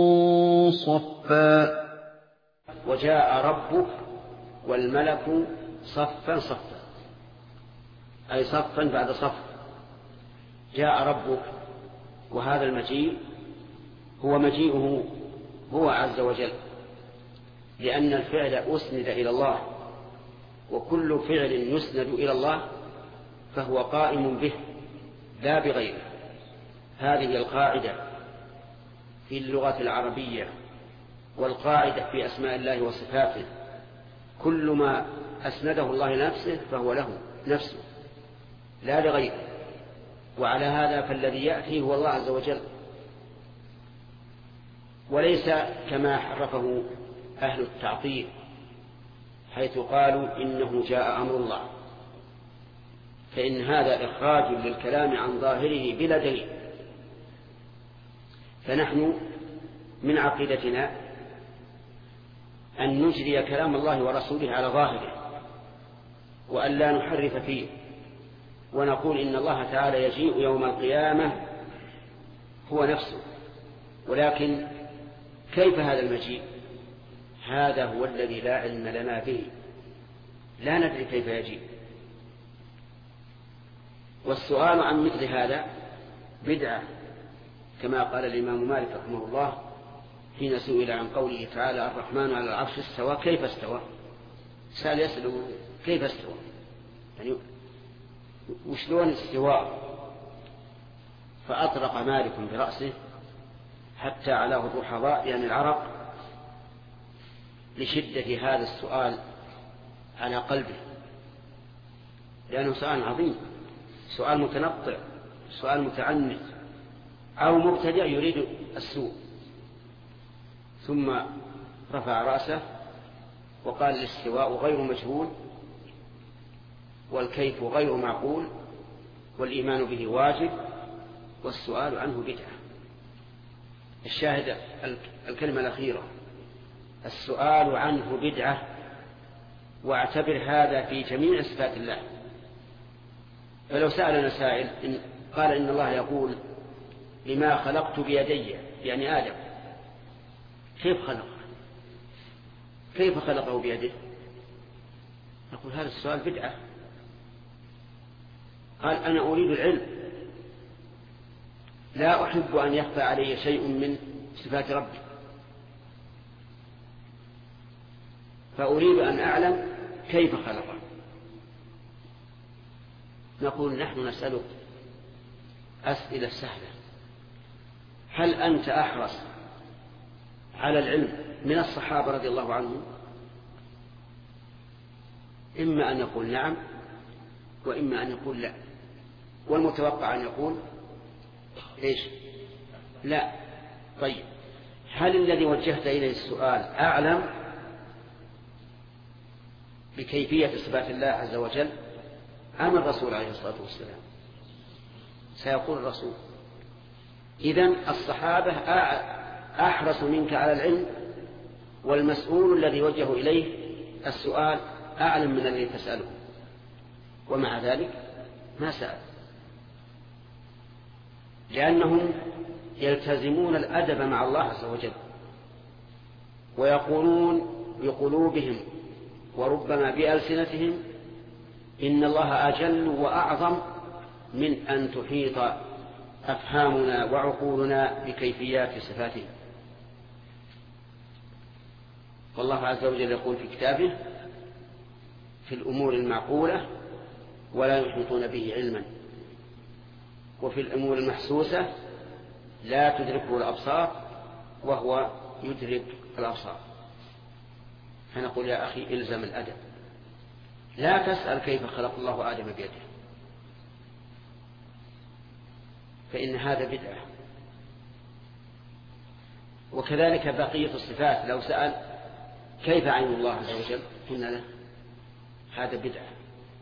صفا. وجاء ربك والملك صفا صفا، أي صفا بعد صف. جاء ربك، وهذا المجيء هو مجيئه هو عز وجل، لأن الفعل أسند إلى الله، وكل فعل يسند إلى الله فهو قائم به لا بغيره. هذه القاعدة في اللغة العربية والقاعدة في أسماء الله وصفاته، كل ما أسنده الله لنفسه فهو له نفسه لا لغيره. وعلى هذا فالذي يأتي هو الله عز وجل، وليس كما حرفه أهل التعطيل حيث قالوا إنه جاء أمر الله، فإن هذا إخراج للكلام عن ظاهره بلا دليل. فنحن من عقيدتنا أن نجري كلام الله ورسوله على ظاهره، وأن لا نحرف فيه، ونقول إن الله تعالى يجيء يوم القيامة هو نفسه، ولكن كيف هذا المجيء؟ هذا هو الذي لا علم لنا به، لا ندري كيف يجيء. والسؤال عن مثل هذا بدعة، كما قال الإمام مالك رحمه الله حين سئل عن قوله تعالى الرحمن على العرش استوى كيف استوى، سأل يسأل كيف استوى، يعني وشلون استواء؟ فأطرق مالك برأسه حتى علاه الرحضاء يعني العرق لشدة هذا السؤال على قلبه، لأنه سؤال عظيم، سؤال متنطع، سؤال متعنت، أو مبتدع يريد السوء. ثم رفع رأسه وقال الاستواء غير مجهول، والكيف غير معقول، والإيمان به واجب، والسؤال عنه بدعة. الشاهد الكلمة الأخيرة، السؤال عنه بدعة، واعتبر هذا في جميع صفات الله. فلو سألنا سائل إن قال إن الله يقول لما خلقت بيدي يعني آدم، كيف خلقه؟ كيف خلقه بيده؟ نقول هذا السؤال بدعة. قال أنا أريد العلم، لا أحب أن يخفى علي شيء من صفات ربي، فأريد أن أعلم كيف خلقه. نقول نحن نسألك أسئلة سهلة، هل أنت أحرص على العلم من الصحابة رضي الله عنهم؟ إما أن يقول نعم، وإما أن يقول لا، والمتوقع أن يقول إيش؟ لا. طيب هل الذي وجهت إليه السؤال أعلم بكيفية صفات الله عز وجل أم الرسول عليه الصلاة والسلام؟ سيقول الرسول. إذن الصحابة أحرص منك على العلم، والمسؤول الذي وجه إليه السؤال أعلم من الذي تسأله، ومع ذلك ما سأل، لأنهم يلتزمون الأدب مع الله عز وجل، ويقولون بقلوبهم وربما بألسنتهم إن الله أجل وأعظم من أن تحيط أفهامنا وعقولنا بكيفيات صفاته. والله عز وجل يقول في كتابه في الأمور المعقولة ولا يحيطون به علما، وفي الأمور المحسوسة لا تدركه الأبصار وهو يدرك الأبصار. فنقول يا أخي إلزم الأدب، لا تسأل كيف خلق الله آدم بيده، فإن هذا بدعة. وكذلك بقية الصفات، لو سأل كيف عين الله عز وجل قلنا له هذا بدعة.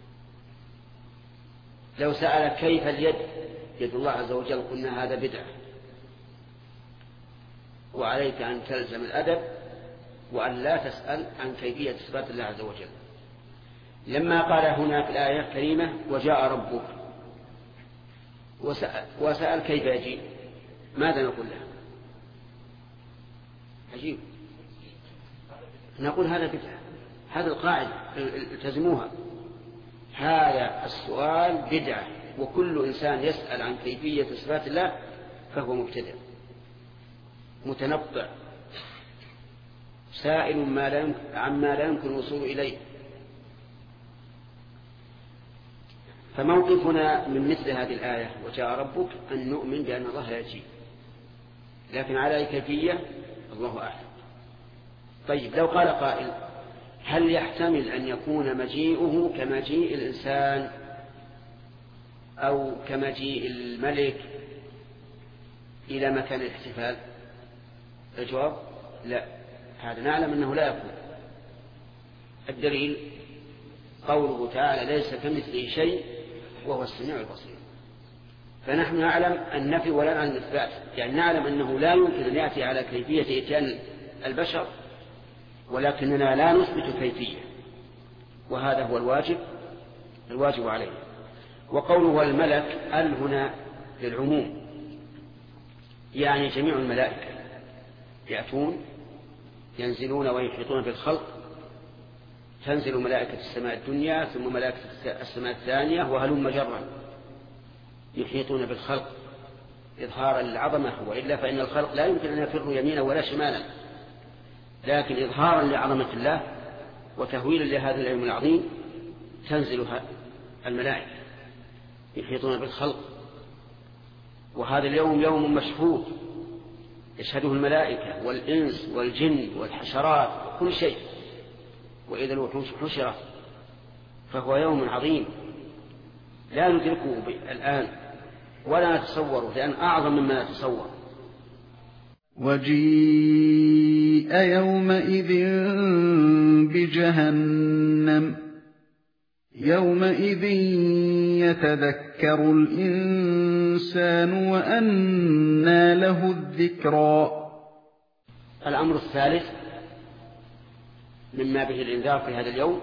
لو سأل كيف اليد يد الله عز وجل قلنا هذا بدعة. وعليك أن تلزم الأدب وأن لا تسأل عن كيفية صفات الله عز وجل. لما قال هنا في الآية الكريمة وجاء ربك وسأل, وسأل كيف يجيء، ماذا نقول له؟ عجيب. نقول هذا بدعة، هذا القاعدة التزموها، هذا السؤال بدعة، وكل إنسان يسأل عن كيفية صفات الله فهو مبتدع متنطع سائل ما لا يمكن عما لا يمكن الوصول إليه. فموقفنا من مثل هذه الآية وجاء ربك أن نؤمن بأن الله يجيء، لكن على أي كيفية الله أعلم. طيب لو قال قائل هل يحتمل أن يكون مجيئه كمجيء الإنسان أو كمجيء الملك إلى مكان الاحتفال؟ الجواب لا، هذا نعلم أنه لا يكون. الدليل قوله تعالى ليس كمثله شيء وهو السميع البصير. فنحن نعلم النفي ولا نعلم الإثبات، يعني نعلم أنه لا يمكن أن يأتي على كيفية إتيان البشر، ولكننا لا نثبت كيفية، وهذا هو الواجب الواجب عليه. وقوله الملك ال هنا للعموم، يعني جميع الملائكة يأتون ينزلون ويحيطون بالخلق، تنزل ملائكة السماء الدنيا ثم ملائكة السماء الثانية وهلم جرا يحيطون بالخلق إظهارا للعظمة، وإلا فإن الخلق لا يمكن أن يفروا يمينا ولا شمالا، لكن إظهارا لعظمة الله وتهويلا لهذا العلم العظيم تنزل الملائكة يحيطون بالخلق. وهذا اليوم يوم مشهود يشهده الملائكة والإنس والجن والحشرات وكل شيء، وإذا الوحوش حشرت، فهو يوم عظيم لا ندركه الآن ولا نتصوره، لأن أعظم مما نتصور. وجيء يومئذ بجهنم يومئذ يتذكر الإنسان وأنى له الذكرى. الأمر الثالث مما به الإنذار في هذا اليوم،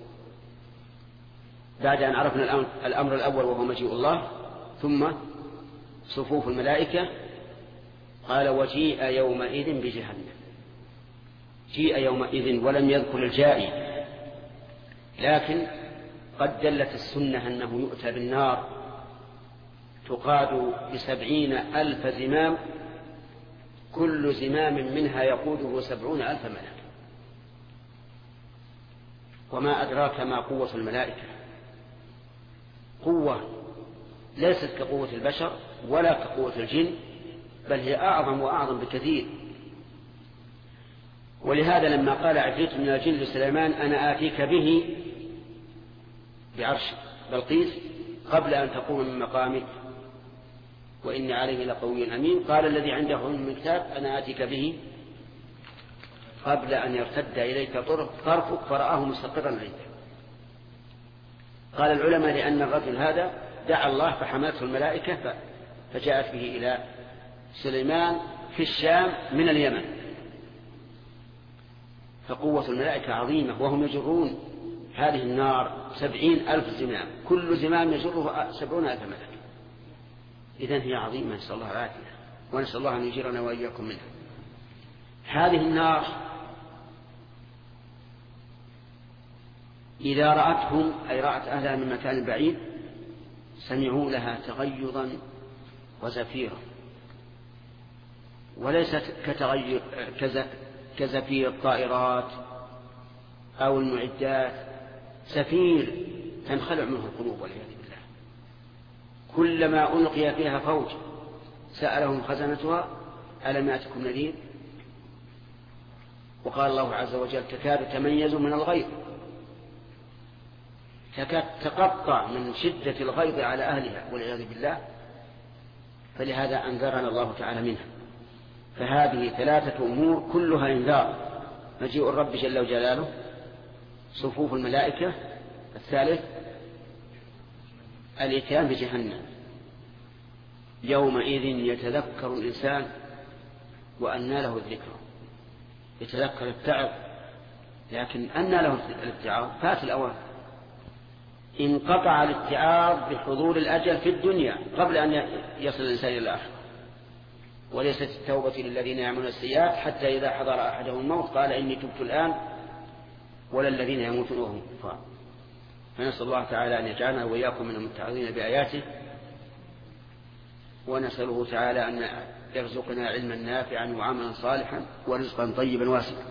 بعد أن عرفنا الأمر الأول وهو مجيء الله ثم صفوف الملائكة، قال وجيء يومئذ بجهنم. جيء يومئذ ولم يذكر الجائي، لكن قد دلت السنة أنه يؤتى بالنار تقاد بسبعين ألف زمام، كل زمام منها يقوده سبعون ألف ملك. وما أدراك ما قوة الملائكة، قوة ليست كقوة البشر ولا كقوة الجن، بل هي أعظم وأعظم بكثير. ولهذا لما قال عفريت من الجن لسليمان أنا آتيك به بعرش بلقيس قبل أن تقوم من مقامك وإني عليه لقوي أمين، قال الذي عنده من كتاب أنا آتيك به قبل أن يرتد إليك طرفك فرآه مستقرا عندك. قال العلماء لأن الرجل هذا دعا الله فحملته الملائكة فجاءت به إلى سليمان في الشام من اليمن. فقوة الملائكة عظيمة، وهم يجرون هذه النار سبعين ألف زمام، كل زمام يجره سبعون ألف ملك. إذن هي عظيمة، نسأل الله العافية ونسأل الله أن يجيرنا وإياكم منها. هذه النار إذا رأتهم أي رأت أهلها من مكان بعيد سمعوا لها تغيظا وزفيرا، وليست كتغير كزفير الطائرات أو المعدات، زفير تنخلع منه القلوب والعياذ بالله. كلما ألقي فيها فوج سألهم خزنتها ألم يأتكم نذير؟ وقال الله عز وجل تكاد تميز من الغيظ، تكاد تقطع من شدة الغيظ على أهلها والعياذ بالله. فلهذا أنذرنا الله تعالى منها. فهذه ثلاثة أمور كلها إنذار: مجيء الرب جل وجلاله، صفوف الملائكة، الثالث الإتيان بجهنم. يومئذ يتذكر الإنسان وأنى له الذكرى. يتذكر التعب، لكن أنى له الاتعاظ؟ فات الأوان. انقطع الاتعاظ بحضور الأجل في الدنيا قبل أن يصل الإنسان إلى الآخرة. وليست التوبة للذين يعملون السيئات حتى إذا حضر أحدهم الموت قال إني تبت الآن ولا الذين يموتون وهم كفار. فنسأل الله تعالى أن يجعلنا وإياكم من المتعظين بآياته، ونسأله تعالى أن يرزقنا علما نافعا وعملا صالحا ورزقا طيبا واسعا.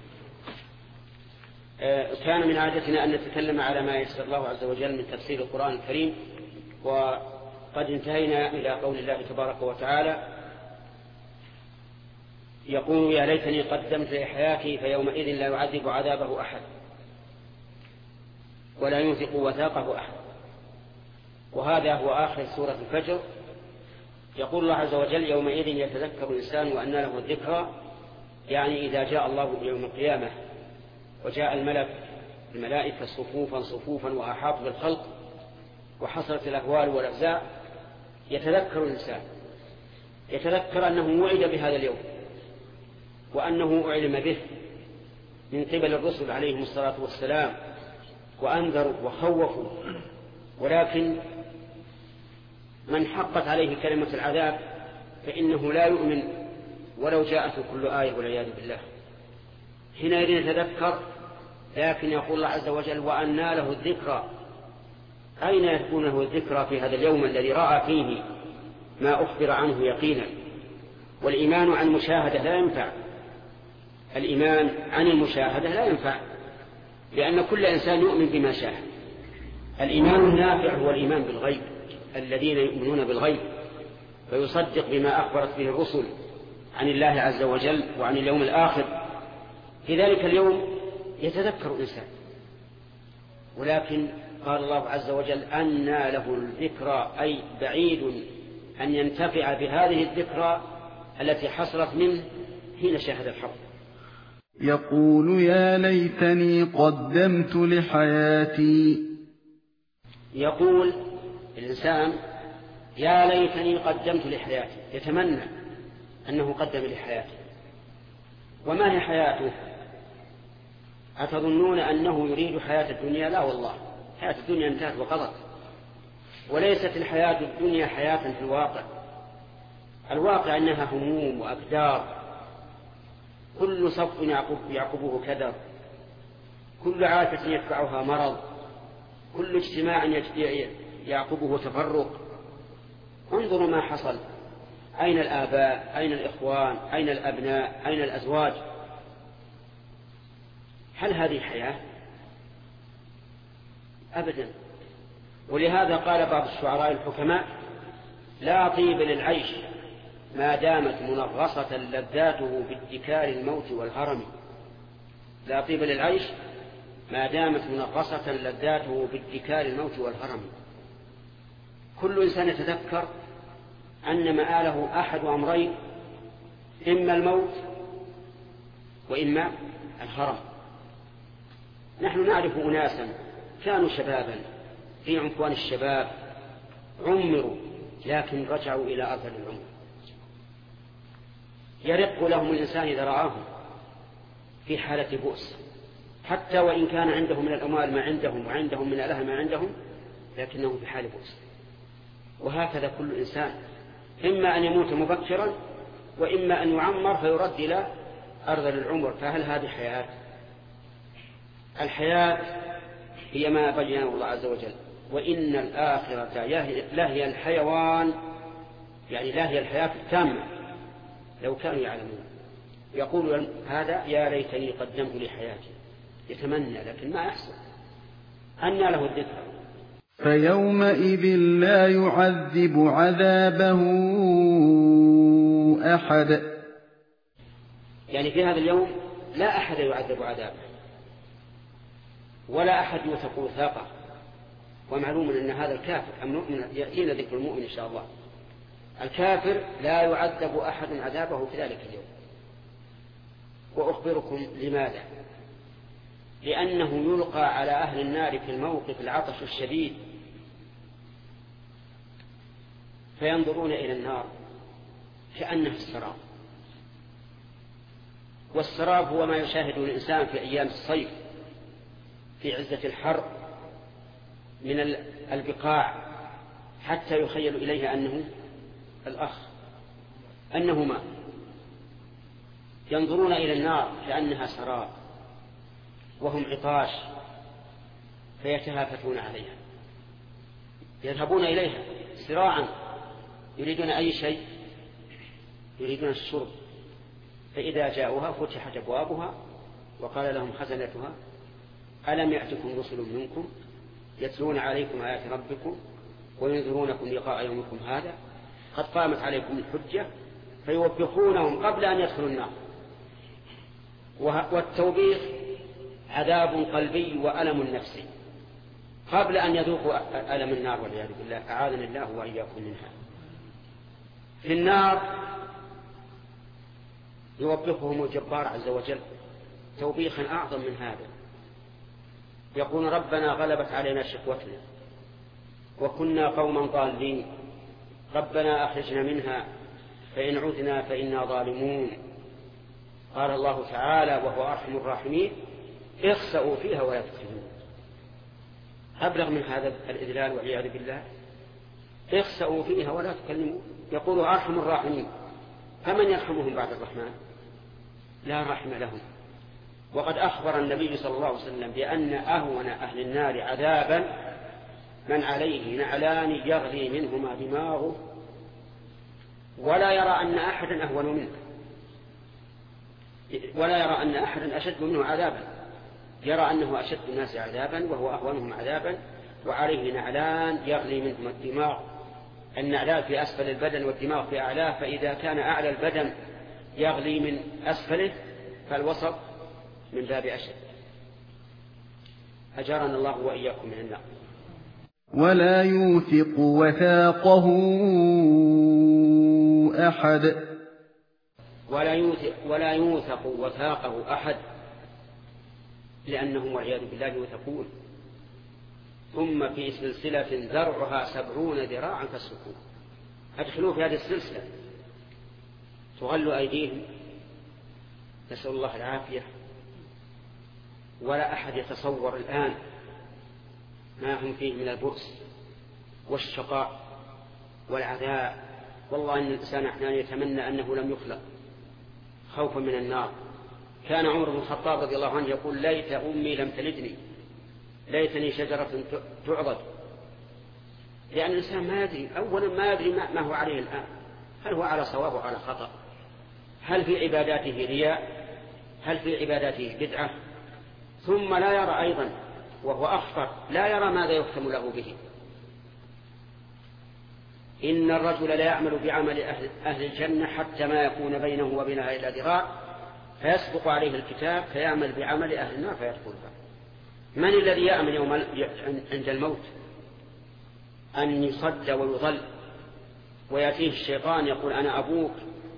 كان من عادتنا أن نتكلم على ما يسر الله عز وجل من تفسير القرآن الكريم، وقد انتهينا إلى قول الله تبارك وتعالى: يقول يا ليتني قدمت لحياتي فيومئذ لا يعذب عذابه أحد ولا يوثق وثاقه أحد. وهذا هو آخر سورة الفجر. يقول الله عز وجل: يومئذ يتذكر الإنسان وأنى له الذكرى يعني إذا جاء الله يوم القيامة وجاء الملك الملائكة صفوفا صفوفا وأحاط بالخلق وحصلت الأهوال والأفزاع، يتذكر الإنسان، يتذكر أنه وعد بهذا اليوم وأنه أعلم به من قبل الرسل عليهم الصلاة والسلام وأنذروا وخوفوا، ولكن من حقت عليه كلمة العذاب فإنه لا يؤمن ولو جاءته كل آية والعياذ بالله. حينئذ يتذكر، لكن يقول الله عز وجل: وأنى له الذكرى. أين يكون له الذكرى في هذا اليوم الذي رأى فيه ما أخبر عنه يقينا؟ والإيمان عن مشاهدة لا ينفع، الإيمان عن المشاهدة لا ينفع، لأن كل إنسان يؤمن بما شاهد. الإيمان النافع هو الإيمان بالغيب، الذين يؤمنون بالغيب فيصدق بما أخبرت به الرسل عن الله عز وجل وعن اليوم الآخر. في ذلك اليوم يتذكر الإنسان، ولكن قال الله عز وجل: أنى له الذكرى، أي بعيد أن ينتفع بهذه الذكرى التي حصلت منه حين شاهد الحق. يقول: يا ليتني قدمت لحياتي. يقول الإنسان: يا ليتني قدمت لحياتي، يتمنى أنه قدم لحياته. وما هي حياته؟ أتظنون أنه يريد حياة الدنيا؟ لا والله، حياة الدنيا انتهت وقضت، وليست الحياة الدنيا حياة في الواقع. الواقع أنها هموم وأكدار، كل صف يعقب يعقبه كدر، كل عافية يتبعها مرض، كل اجتماع يعقبه تفرق. انظروا ما حصل، أين الآباء؟ أين الإخوان؟ أين الأبناء؟ أين الأزواج؟ هل هذه حياة؟ أبدا. ولهذا قال بعض الشعراء الحكماء: لا طيب للعيش ما دامت منغصة لذاته بادكار الموت والهرم. لا طيب للعيش ما دامت منغصة لذاته بادكار الموت والهرم. كل إنسان يتذكر أن مآله أحد أمرين: إما الموت وإما الهرم. نحن نعرف أناسا كانوا شبابا في عنفوان الشباب، عمروا لكن رجعوا إلى أرذل العمر. يرق لهم الإنسان إذا رآهم في حالة بؤس، حتى وإن كان عندهم من الأموال ما عندهم وعندهم من الأهل ما عندهم، لكنهم في حال بؤس. وهكذا كل إنسان، إما أن يموت مبكرا وإما أن يعمر فيرد إلى أرذل العمر. فهل هذه حياة؟ الحياة هي ما بينه الله عز وجل: وإن الآخرة لهي الحيوان، يعني لهي الحياة التامة لو كانوا يعلمون. يقول هذا: يا ليتني قدمت لحياتي، يتمنى لكن ما يحصل. أنى له الذكر. فيومئذ لا يعذب عذابه أحد. يعني في هذا اليوم لا أحد يعذب عذابه ولا أحد يوثق وثاقه. ومعلوم أن هذا الكافر المؤمن يأتينا ذكر المؤمن إن شاء الله. الكافر لا يعذب أحد عذابه في ذلك اليوم. وأخبركم لماذا؟ لأنه يلقى على أهل النار في الموقف العطش الشديد، فينظرون إلى النار كأنها السراب. والسراب هو ما يشاهده الإنسان في أيام الصيف في عزة الحر من البقاع، حتى يخيل إليه أنه الأخ أنه ماء. ينظرون إلى النار كأنها سراب وهم عطاش، فيتهافتون عليها، يذهبون إليها سراعا، يريدون أي شيء، يريدون الشرب. فإذا جاءوها فتحت أبوابها وقال لهم خزنتها: ألم يأتكم رسل منكم يتلون عليكم آيات ربكم وينذرونكم لقاء يومكم هذا قد قامت عليكم الحجة، فيوبخونهم قبل أن يدخلوا النار. والتوبيخ عذاب قلبي وألم نفسي قبل أن يذوقوا ألم النار والعياذ بالله، أعاذنا الله وإياكم منها. في النار يوبخهم الجبار عز وجل توبيخا أعظم من هذا. يقول ربنا غلبت علينا شقوتنا وكنا قوما ضالين ربنا أخرجنا منها فإن عدنا فإنا ظالمون. قال الله تعالى وهو أرحم الراحمين اخسأوا فيها ولا تكلمون. أبلغ من هذا الإذلال والعياذ بالله. اخسأوا فيها ولا تكلمون. يقول أرحم الراحمين، فمن يرحمهم بعد الرحمن؟ لا رحم لهم. وقد أخبر النبي صلى الله عليه وسلم بأن أهون أهل النار عذابا من عليه نعلان يغلي منهما دماغه ولا يرى أن أحدا أهون منه، ولا يرى أن أحدا أشد منه عذابا، يرى أنه أشد الناس عذابا وهو أهونهم عذابا وعليه نعلان يغلي منهما الدماغ. النعلان في أسفل البدن والدماغ في أعلاه، فإذا كان أعلى البدن يغلي من أسفله فالوسط من باب أشد. أجارنا الله وإياكم من النار. ولا يوثق وثاقه أحد ولا يوثق, ولا يوثق وثاقه أحد لأنهم والعياذ بالله يوثقون. ثم في سلسلة ذرعها سبعون ذراعا فاسلكوه. أدخلوا في هذه السلسلة تغل أيديهم، نسأل الله العافية. ولا أحد يتصور الآن ما هم فيه من البؤس والشقاء والعذاب. والله إن الإنسان أحيانا يتمنى أنه لم يخلق خوفا من النار. كان عمر بن الخطاب رضي الله عنه يقول ليت أمي لم تلدني، ليتني شجرة تعضد. لأن الإنسان ما يدري، أولا ما يدري ما هو عليه الآن، هل هو على صواب وعلى خطأ، هل في عباداته رياء، هل في عباداته بدعة. ثم لا يرى أيضا وهو أخطر، لا يرى ماذا يختم له به. إن الرجل لا يعمل بعمل أهل, أهل الجنة حتى ما يكون بينه وبينها إلا ذراع فيسبق عليه الكتاب فيعمل بعمل أهل النار فيدخلها. من الذي يأمن يوم عند الموت أن يصد ويضل ويأتيه الشيطان يقول أنا أبوك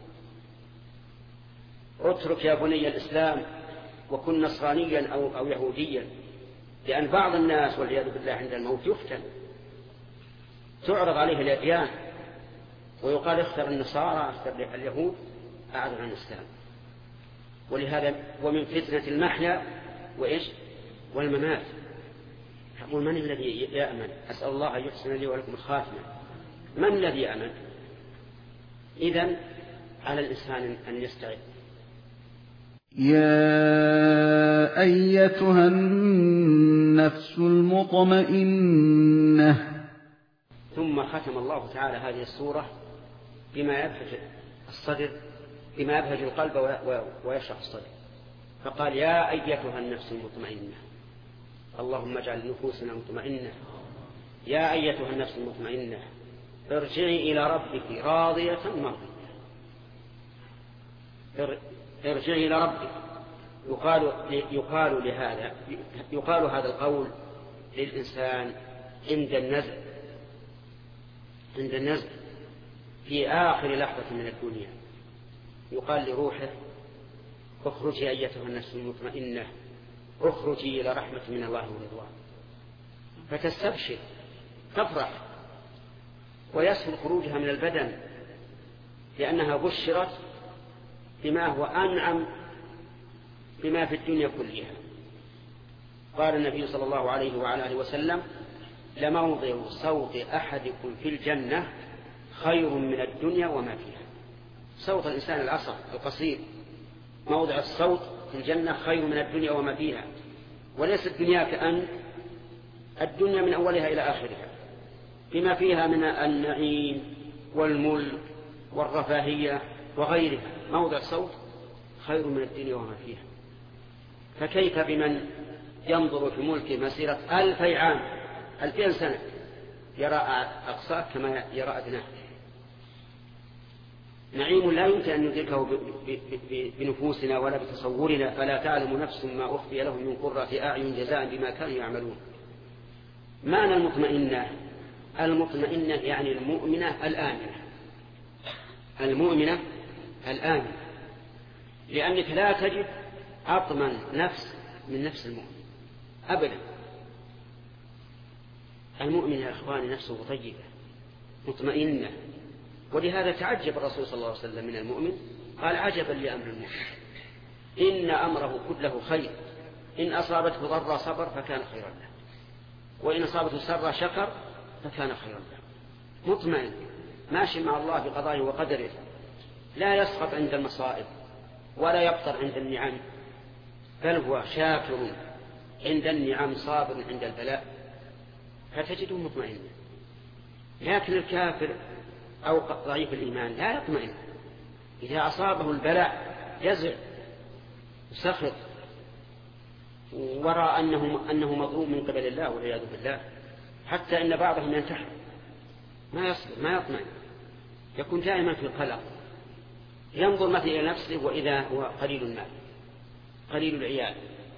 اترك يا بني الإسلام وكن نصرانيا أو, أو يهوديا. لأن بعض الناس والعياذ بالله عند الموت يفتن، تعرض عليه الأديان ويقال اختر النصارى اختر اليهود أعرض عن الإسلام. ولهذا ومن فتنة المحيا وإيش والممات. يقول من الذي يأمن؟ أسأل الله أن يحسن لي ولكم الخاتمة. من الذي يأمن؟ إذن على الإنسان أن يستعد. يا أيتها النفس المطمئنة. ثم ختم الله تعالى هذه السورة بما يبهج الصدر، بما يبهج القلب ويشرح الصدر. فقال يا أيتها النفس المطمئنة. اللهم اجعل نفوسنا مطمئنة. يا أيتها النفس المطمئنة ارجعي إلى ربك راضية مرضية. ارجعي إلى ربك. يقال, يقال لهذا يقال هذا القول للإنسان عند النزل عند النزل في آخر لحظة من الدنيا. يقال لروحه اخرجي أيتها النفس المطمئنة، اخرجي إلى رحمة من الله ورضوان. فتستبشر تفرح ويسهل خروجها من البدن لأنها بشرت بما هو أنعم بما في الدنيا كلها. قال النبي صلى الله عليه وعلى آله وسلم لموضع صوت أحدكم في الجنة خير من الدنيا وما فيها. صوت الإنسان الأصغر القصير موضع الصوت في الجنة خير من الدنيا وما فيها. وليس الدنيا كأن الدنيا من أولها إلى آخرها بما فيها من النعيم والملك والرفاهية وغيرها. موضع الصوت خير من الدنيا وما فيها. فكيف بمن ينظر في ملكه مسيرة ألفي عام ألفين سنة يرى أقصاه كما يرى أدناه. نعيم لا يمكن أن ندركه بنفوسنا ولا بتصورنا. فلا تعلم نفس ما أخفي لهم من قرة أعين جزاء بما كانوا يعملون. معنى المطمئنة المطمئنة يعني المؤمنة الآمنة. المؤمنة الآمنة لأنك لا تجد أطمن نفس من نفس المؤمن أبدا. المؤمن يا إخواني نفسه طيبة مطمئنة، ولهذا تعجب الرسول صلى الله عليه وسلم من المؤمن، قال عجبا لأمر المؤمن إن أمره كله خير، إن أصابته ضر صبر فكان خيرا له، وإن أصابته سر شكر فكان خيرا له. مطمئن ماشي مع الله بقضائه وقدره، لا يسقط عند المصائب ولا يبطر عند النعم، بل هو شاكر عند النعم صابر عند البلاء، فتجده مطمئنا. لكن الكافر أو ضعيف الإيمان لا يطمئن، إذا أصابه البلاء يزع وسخط ورى أنه, أنه مظلوم من قبل الله والعياذ بالله، حتى إن بعضهم ينتحر، ما يصبر ما يطمئن، يكون دائما في القلق، ينظر مثل إلى نفسه وإذا هو قليل المال قليل العيال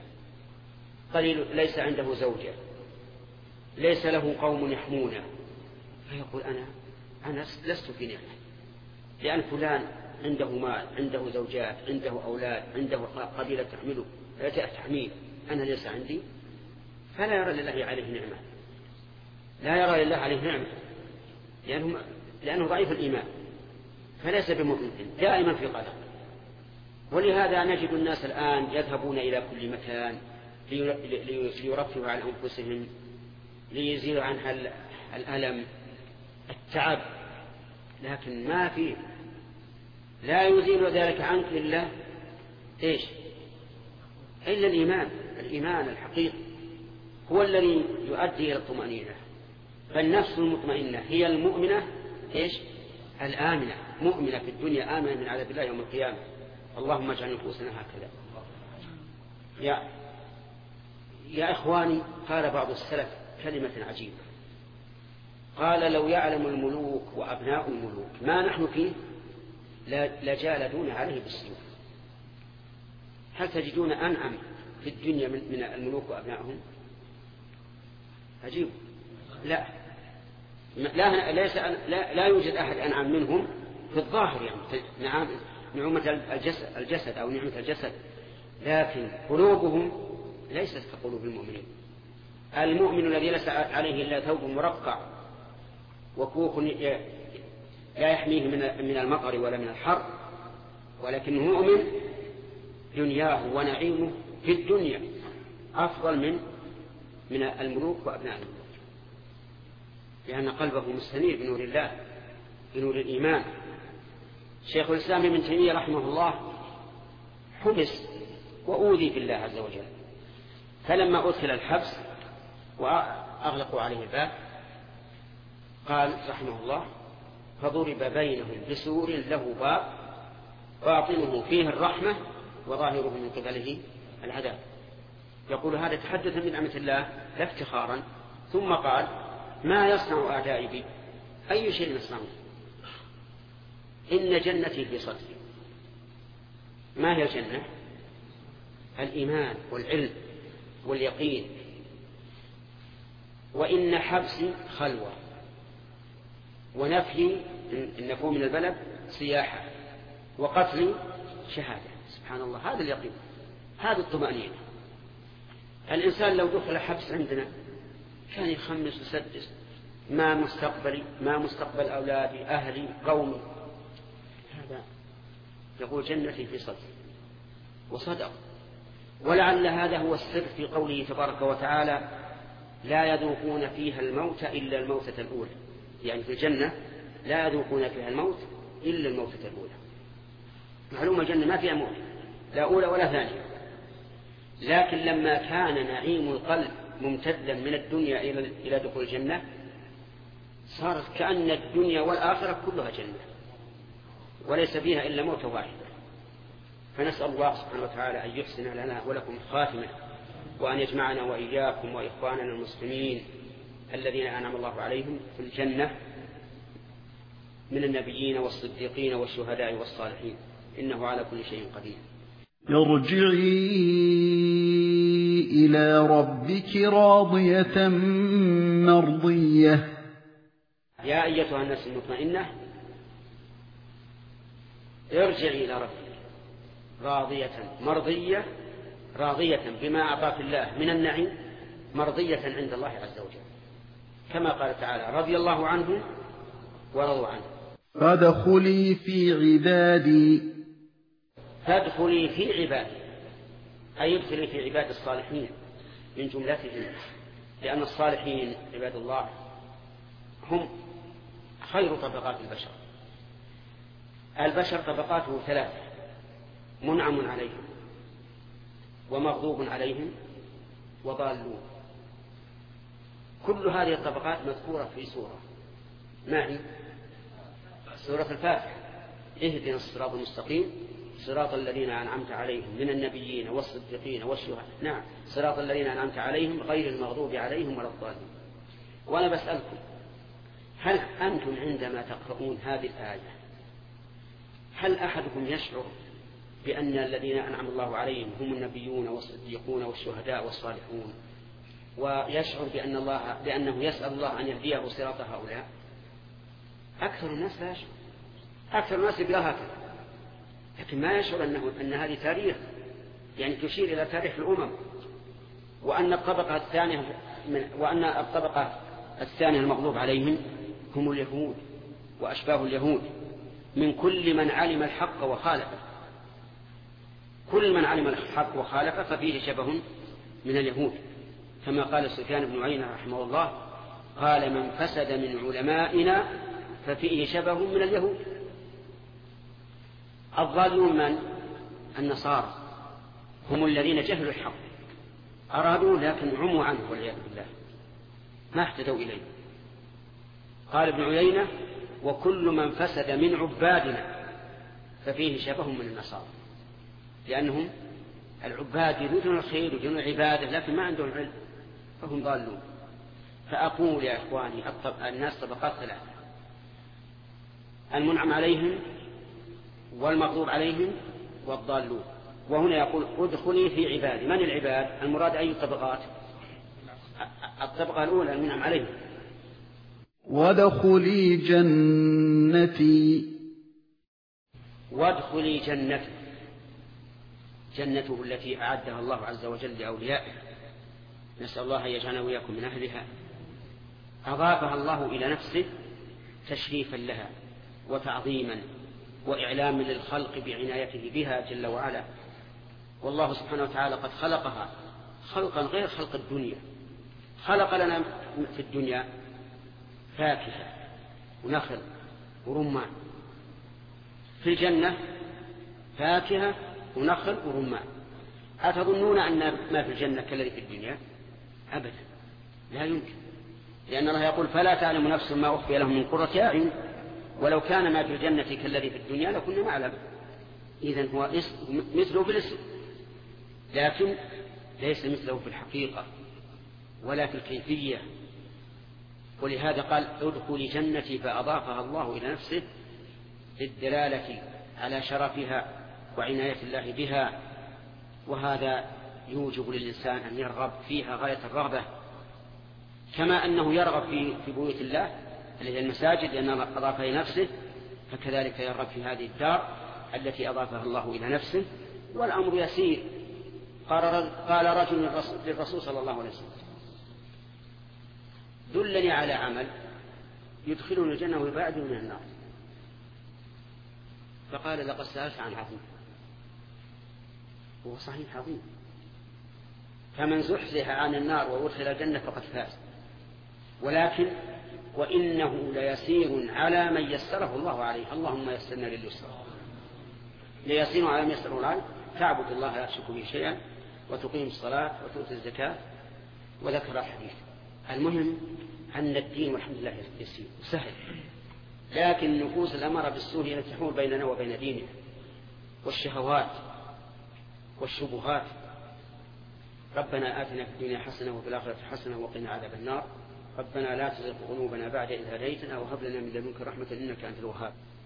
قليل، ليس عنده زوجة، ليس له قوم يحمونه، فيقول أنا أنا لست في نعمة، لأن فلان عنده مال، عنده زوجات، عنده أولاد، عنده قبيلة تحمله تحميل، أنا ليس عندي. فلا يرى لله عليه نعمة، لا يرى لله عليه نعمة، لأنه, لأنه ضعيف الإيمان، فليس بمؤمن، دائما في قلق. ولهذا نجد الناس الآن يذهبون إلى كل مكان ليرفعوا عن أنفسهم، ليزيلوا عنها الألم التعب، لكن ما فيه لا يزيل ذلك عنك إلا إيش؟ إلا الإيمان. الإيمان الحقيقي هو الذي يؤدي إلى الطمأنينة. فالنفس المطمئنة هي المؤمنة إيش؟ الآمنة، مؤمنة في الدنيا آمنة من عذاب الله يوم القيامة. اللهم اجعل نفوسنا هكذا. يا يا إخواني، قال بعض السلف كلمة عجيبة، قال لو يعلم الملوك وأبناء الملوك ما نحن فيه لجالدون عليه بالسيوف. هل تجدون أنعم في الدنيا من الملوك وأبنائهم؟ عجيب. لا لا, ليس لا, لا يوجد أحد أنعم منهم في الظاهر، يعني نعم نعمة الجسد, الجسد أو نعمة الجسد، لكن قلوبهم ليست كقلوب المؤمنين. المؤمن الذي ليس عليه إلا ثوب مرقع وكوخ لا يحميه من المطر ولا من الحر، ولكنه مؤمن دنياه ونعيمه في الدنيا أفضل من من الملوك وأبناء الملوك، لأن قلبه مستنير بنور الله بنور الإيمان. شيخ الإسلام ابن تيمية رحمه الله حبس وأوذي بالله عز وجل، فلما أدخل الحبس وأغلقوا عليه الباب قال رحمه الله فضرب بينهم بسور له باب باطنه فيه الرحمة وظاهره من قبله العذاب. يقول هذا تحدث من نعمة الله لا افتخارا، ثم قال ما يصنع أعدائي بي؟ أي شيء يصنعون؟ إن جنتي في صدري. ما هي الجنة؟ الإيمان والعلم واليقين. وإن حبسي خلوة، ونفي النفو من البلد سياحة، وقتلي شهادة. سبحان الله، هذا اليقين، هذا الطمأنينة. الإنسان لو دخل حبس عندنا كان يخمس وسدس ما مستقبلي، ما مستقبل أولادي، أهلي، قومي. هذا يقول جنتي في صدري، وصدق. ولعل هذا هو السر في قوله تبارك وتعالى لا يذوقون فيها الموت إلا الموتة الأولى. يعني في الجنة لا يذوقون فيها الموت إلا الموتة الأولى. معلومة الجنة ما فيها موت، لا أولى ولا ثانية. لكن لما كان نعيم القلب ممتدا من الدنيا إلى دخول الجنة صارت كأن الدنيا والآخرة كلها جنة، وليس فيها إلا موت واحدة. فنسأل الله سبحانه وتعالى أن يحسن لنا ولكم خاتمة، وأن يجمعنا وإياكم وإخواننا المسلمين الذين أنعم الله عليهم في الجنة من النبيين والصديقين والشهداء والصالحين، إنه على كل شيء قدير. ارجعي إلى ربك راضية مرضية. يا أيتها النفس المطمئنة ارجعي إلى ربك راضية مرضية، راضية بما أعطاك الله من النعيم، مرضية عند الله عز وجل، كما قال تعالى: رضي الله عنه ورضوا عنه. فادخلي في عبادي. فادخلي في عبادي، أي ادخلي في عباد الصالحين من جملتهم، لأن الصالحين عباد الله هم خير طبقات البشر. البشر طبقاته ثلاث: منعم عليهم، ومغضوب عليهم، وضالون. كل هذه الطبقات مذكورة في سورة ما هي؟ سورة الفاتحة: اهدنا الصراط المستقيم صراط الذين أنعمت عليهم من النبيين والصديقين والشهداء. نعم، صراط الذين أنعمت عليهم غير المغضوب عليهم ولا الضالين. وأنا بسألكم: هل أنتم عندما تقرؤون هذه الآية هل أحدكم يشعر بأن الذين أنعم الله عليهم هم النبيون والصديقون والشهداء والصالحون، ويشعر بأن الله بأنه يسأل الله أن يهديه صراط هؤلاء؟ أكثر الناس لا يشعر. أكثر الناس يقول هكذا، لكن ما يشعر أنه أن هذه تاريخ، يعني تشير إلى تاريخ الأمم، وأن الطبقة الثانية من وأن الطبقة الثانية المغضوب عليهم هم اليهود وأشباه اليهود، من كل من علم الحق وخالفه. كل من علم الحق وخالفه ففيه شبه من اليهود، كما قال سفيان بن عيينة رحمه الله: قال: من فسد من علمائنا ففيه شبه من اليهود. الضالون من؟ النصارى، هم الذين جهلوا الحق، أرادوا لكن عموا عنه والعياذ بالله، ما اهتدوا إليه. قال ابن عيينة: وكل من فسد من عبادنا ففيه شبه من النصارى، لأنهم العباد يريدون الخير ويريدون العبادة لكن ما عندهم علم، فهم ضالون. فأقول يا إخواني: الناس طبقات ثلاثة: المنعم عليهم والمغضوب عليهم والضالون. وهنا يقول: ادخلي في عبادي. من العباد؟ المراد أي طبقات؟ الطبقة الأولى المنعم عليهم. وادخلي جنتي. وادخلي جنته، جنته التي أعدها الله عز وجل لأوليائه، نسأل الله أن يجعلنا وإياكم من أهلها. أضافها الله إلى نفسه تشريفا لها وتعظيما وإعلاما للخلق بعنايته بها جل وعلا. والله سبحانه وتعالى قد خلقها خلقا غير خلق الدنيا. خلق لنا في الدنيا فاكهة ونخل ورمان، في الجنة فاكهة ونخل ورمان. أتظنون أن ما في الجنة كالذي في الدنيا؟ أبدا، لا يمكن، لأن الله يقول: فلا تعلم نفس ما أخفي لهم من قرة أعين، ولو كان ما في الجنة كالذي في الدنيا لكنا نعلم. إذن هو مثله في الاسم، لكن ليس مثله في الحقيقة ولا في الكيفية. ولهذا قال: ادخلي جنتي، فأضافها الله إلى نفسه للدلالة على شرفها وعناية الله بها. وهذا يوجب للإنسان أن يرغب فيها غاية الرغبة، كما أنه يرغب في في بيوت الله التي هي المساجد لأن أضافها إلى نفسه، فكذلك يرغب في هذه الدار التي أضافها الله إلى نفسه. والأمر يسير. قال رجل للرسول صلى الله عليه وسلم: دلني على عمل يدخلني الجنة ويبعدني من النار. فقال: لقد سألت عن عظيم. هو صحيح عظيم، فمن زحزح عن النار وأدخل الجنة فقد فاز. ولكن وإنه ليسير على من يسره الله عليه. اللهم يسرنا لليسر. ليسير على من يسره الله عليه: تعبد الله لا تشرك به شيئا، وتقيم الصلاة، وتؤتي الزكاة، وذكر الحديث. المهم أن الدين والحمد لله يسير سهل، لكن النفوس الأمارة بالسوء هي التي تحول بيننا وبين ديننا، والشهوات والشبهات. ربنا آتنا في الدنيا حسنة وفي الآخرة حسنة وقنا عذاب النار. ربنا لا تزغ قلوبنا بعد إذ هديتنا وهب لنا من لدنك رحمة إنك أنت الوهاب.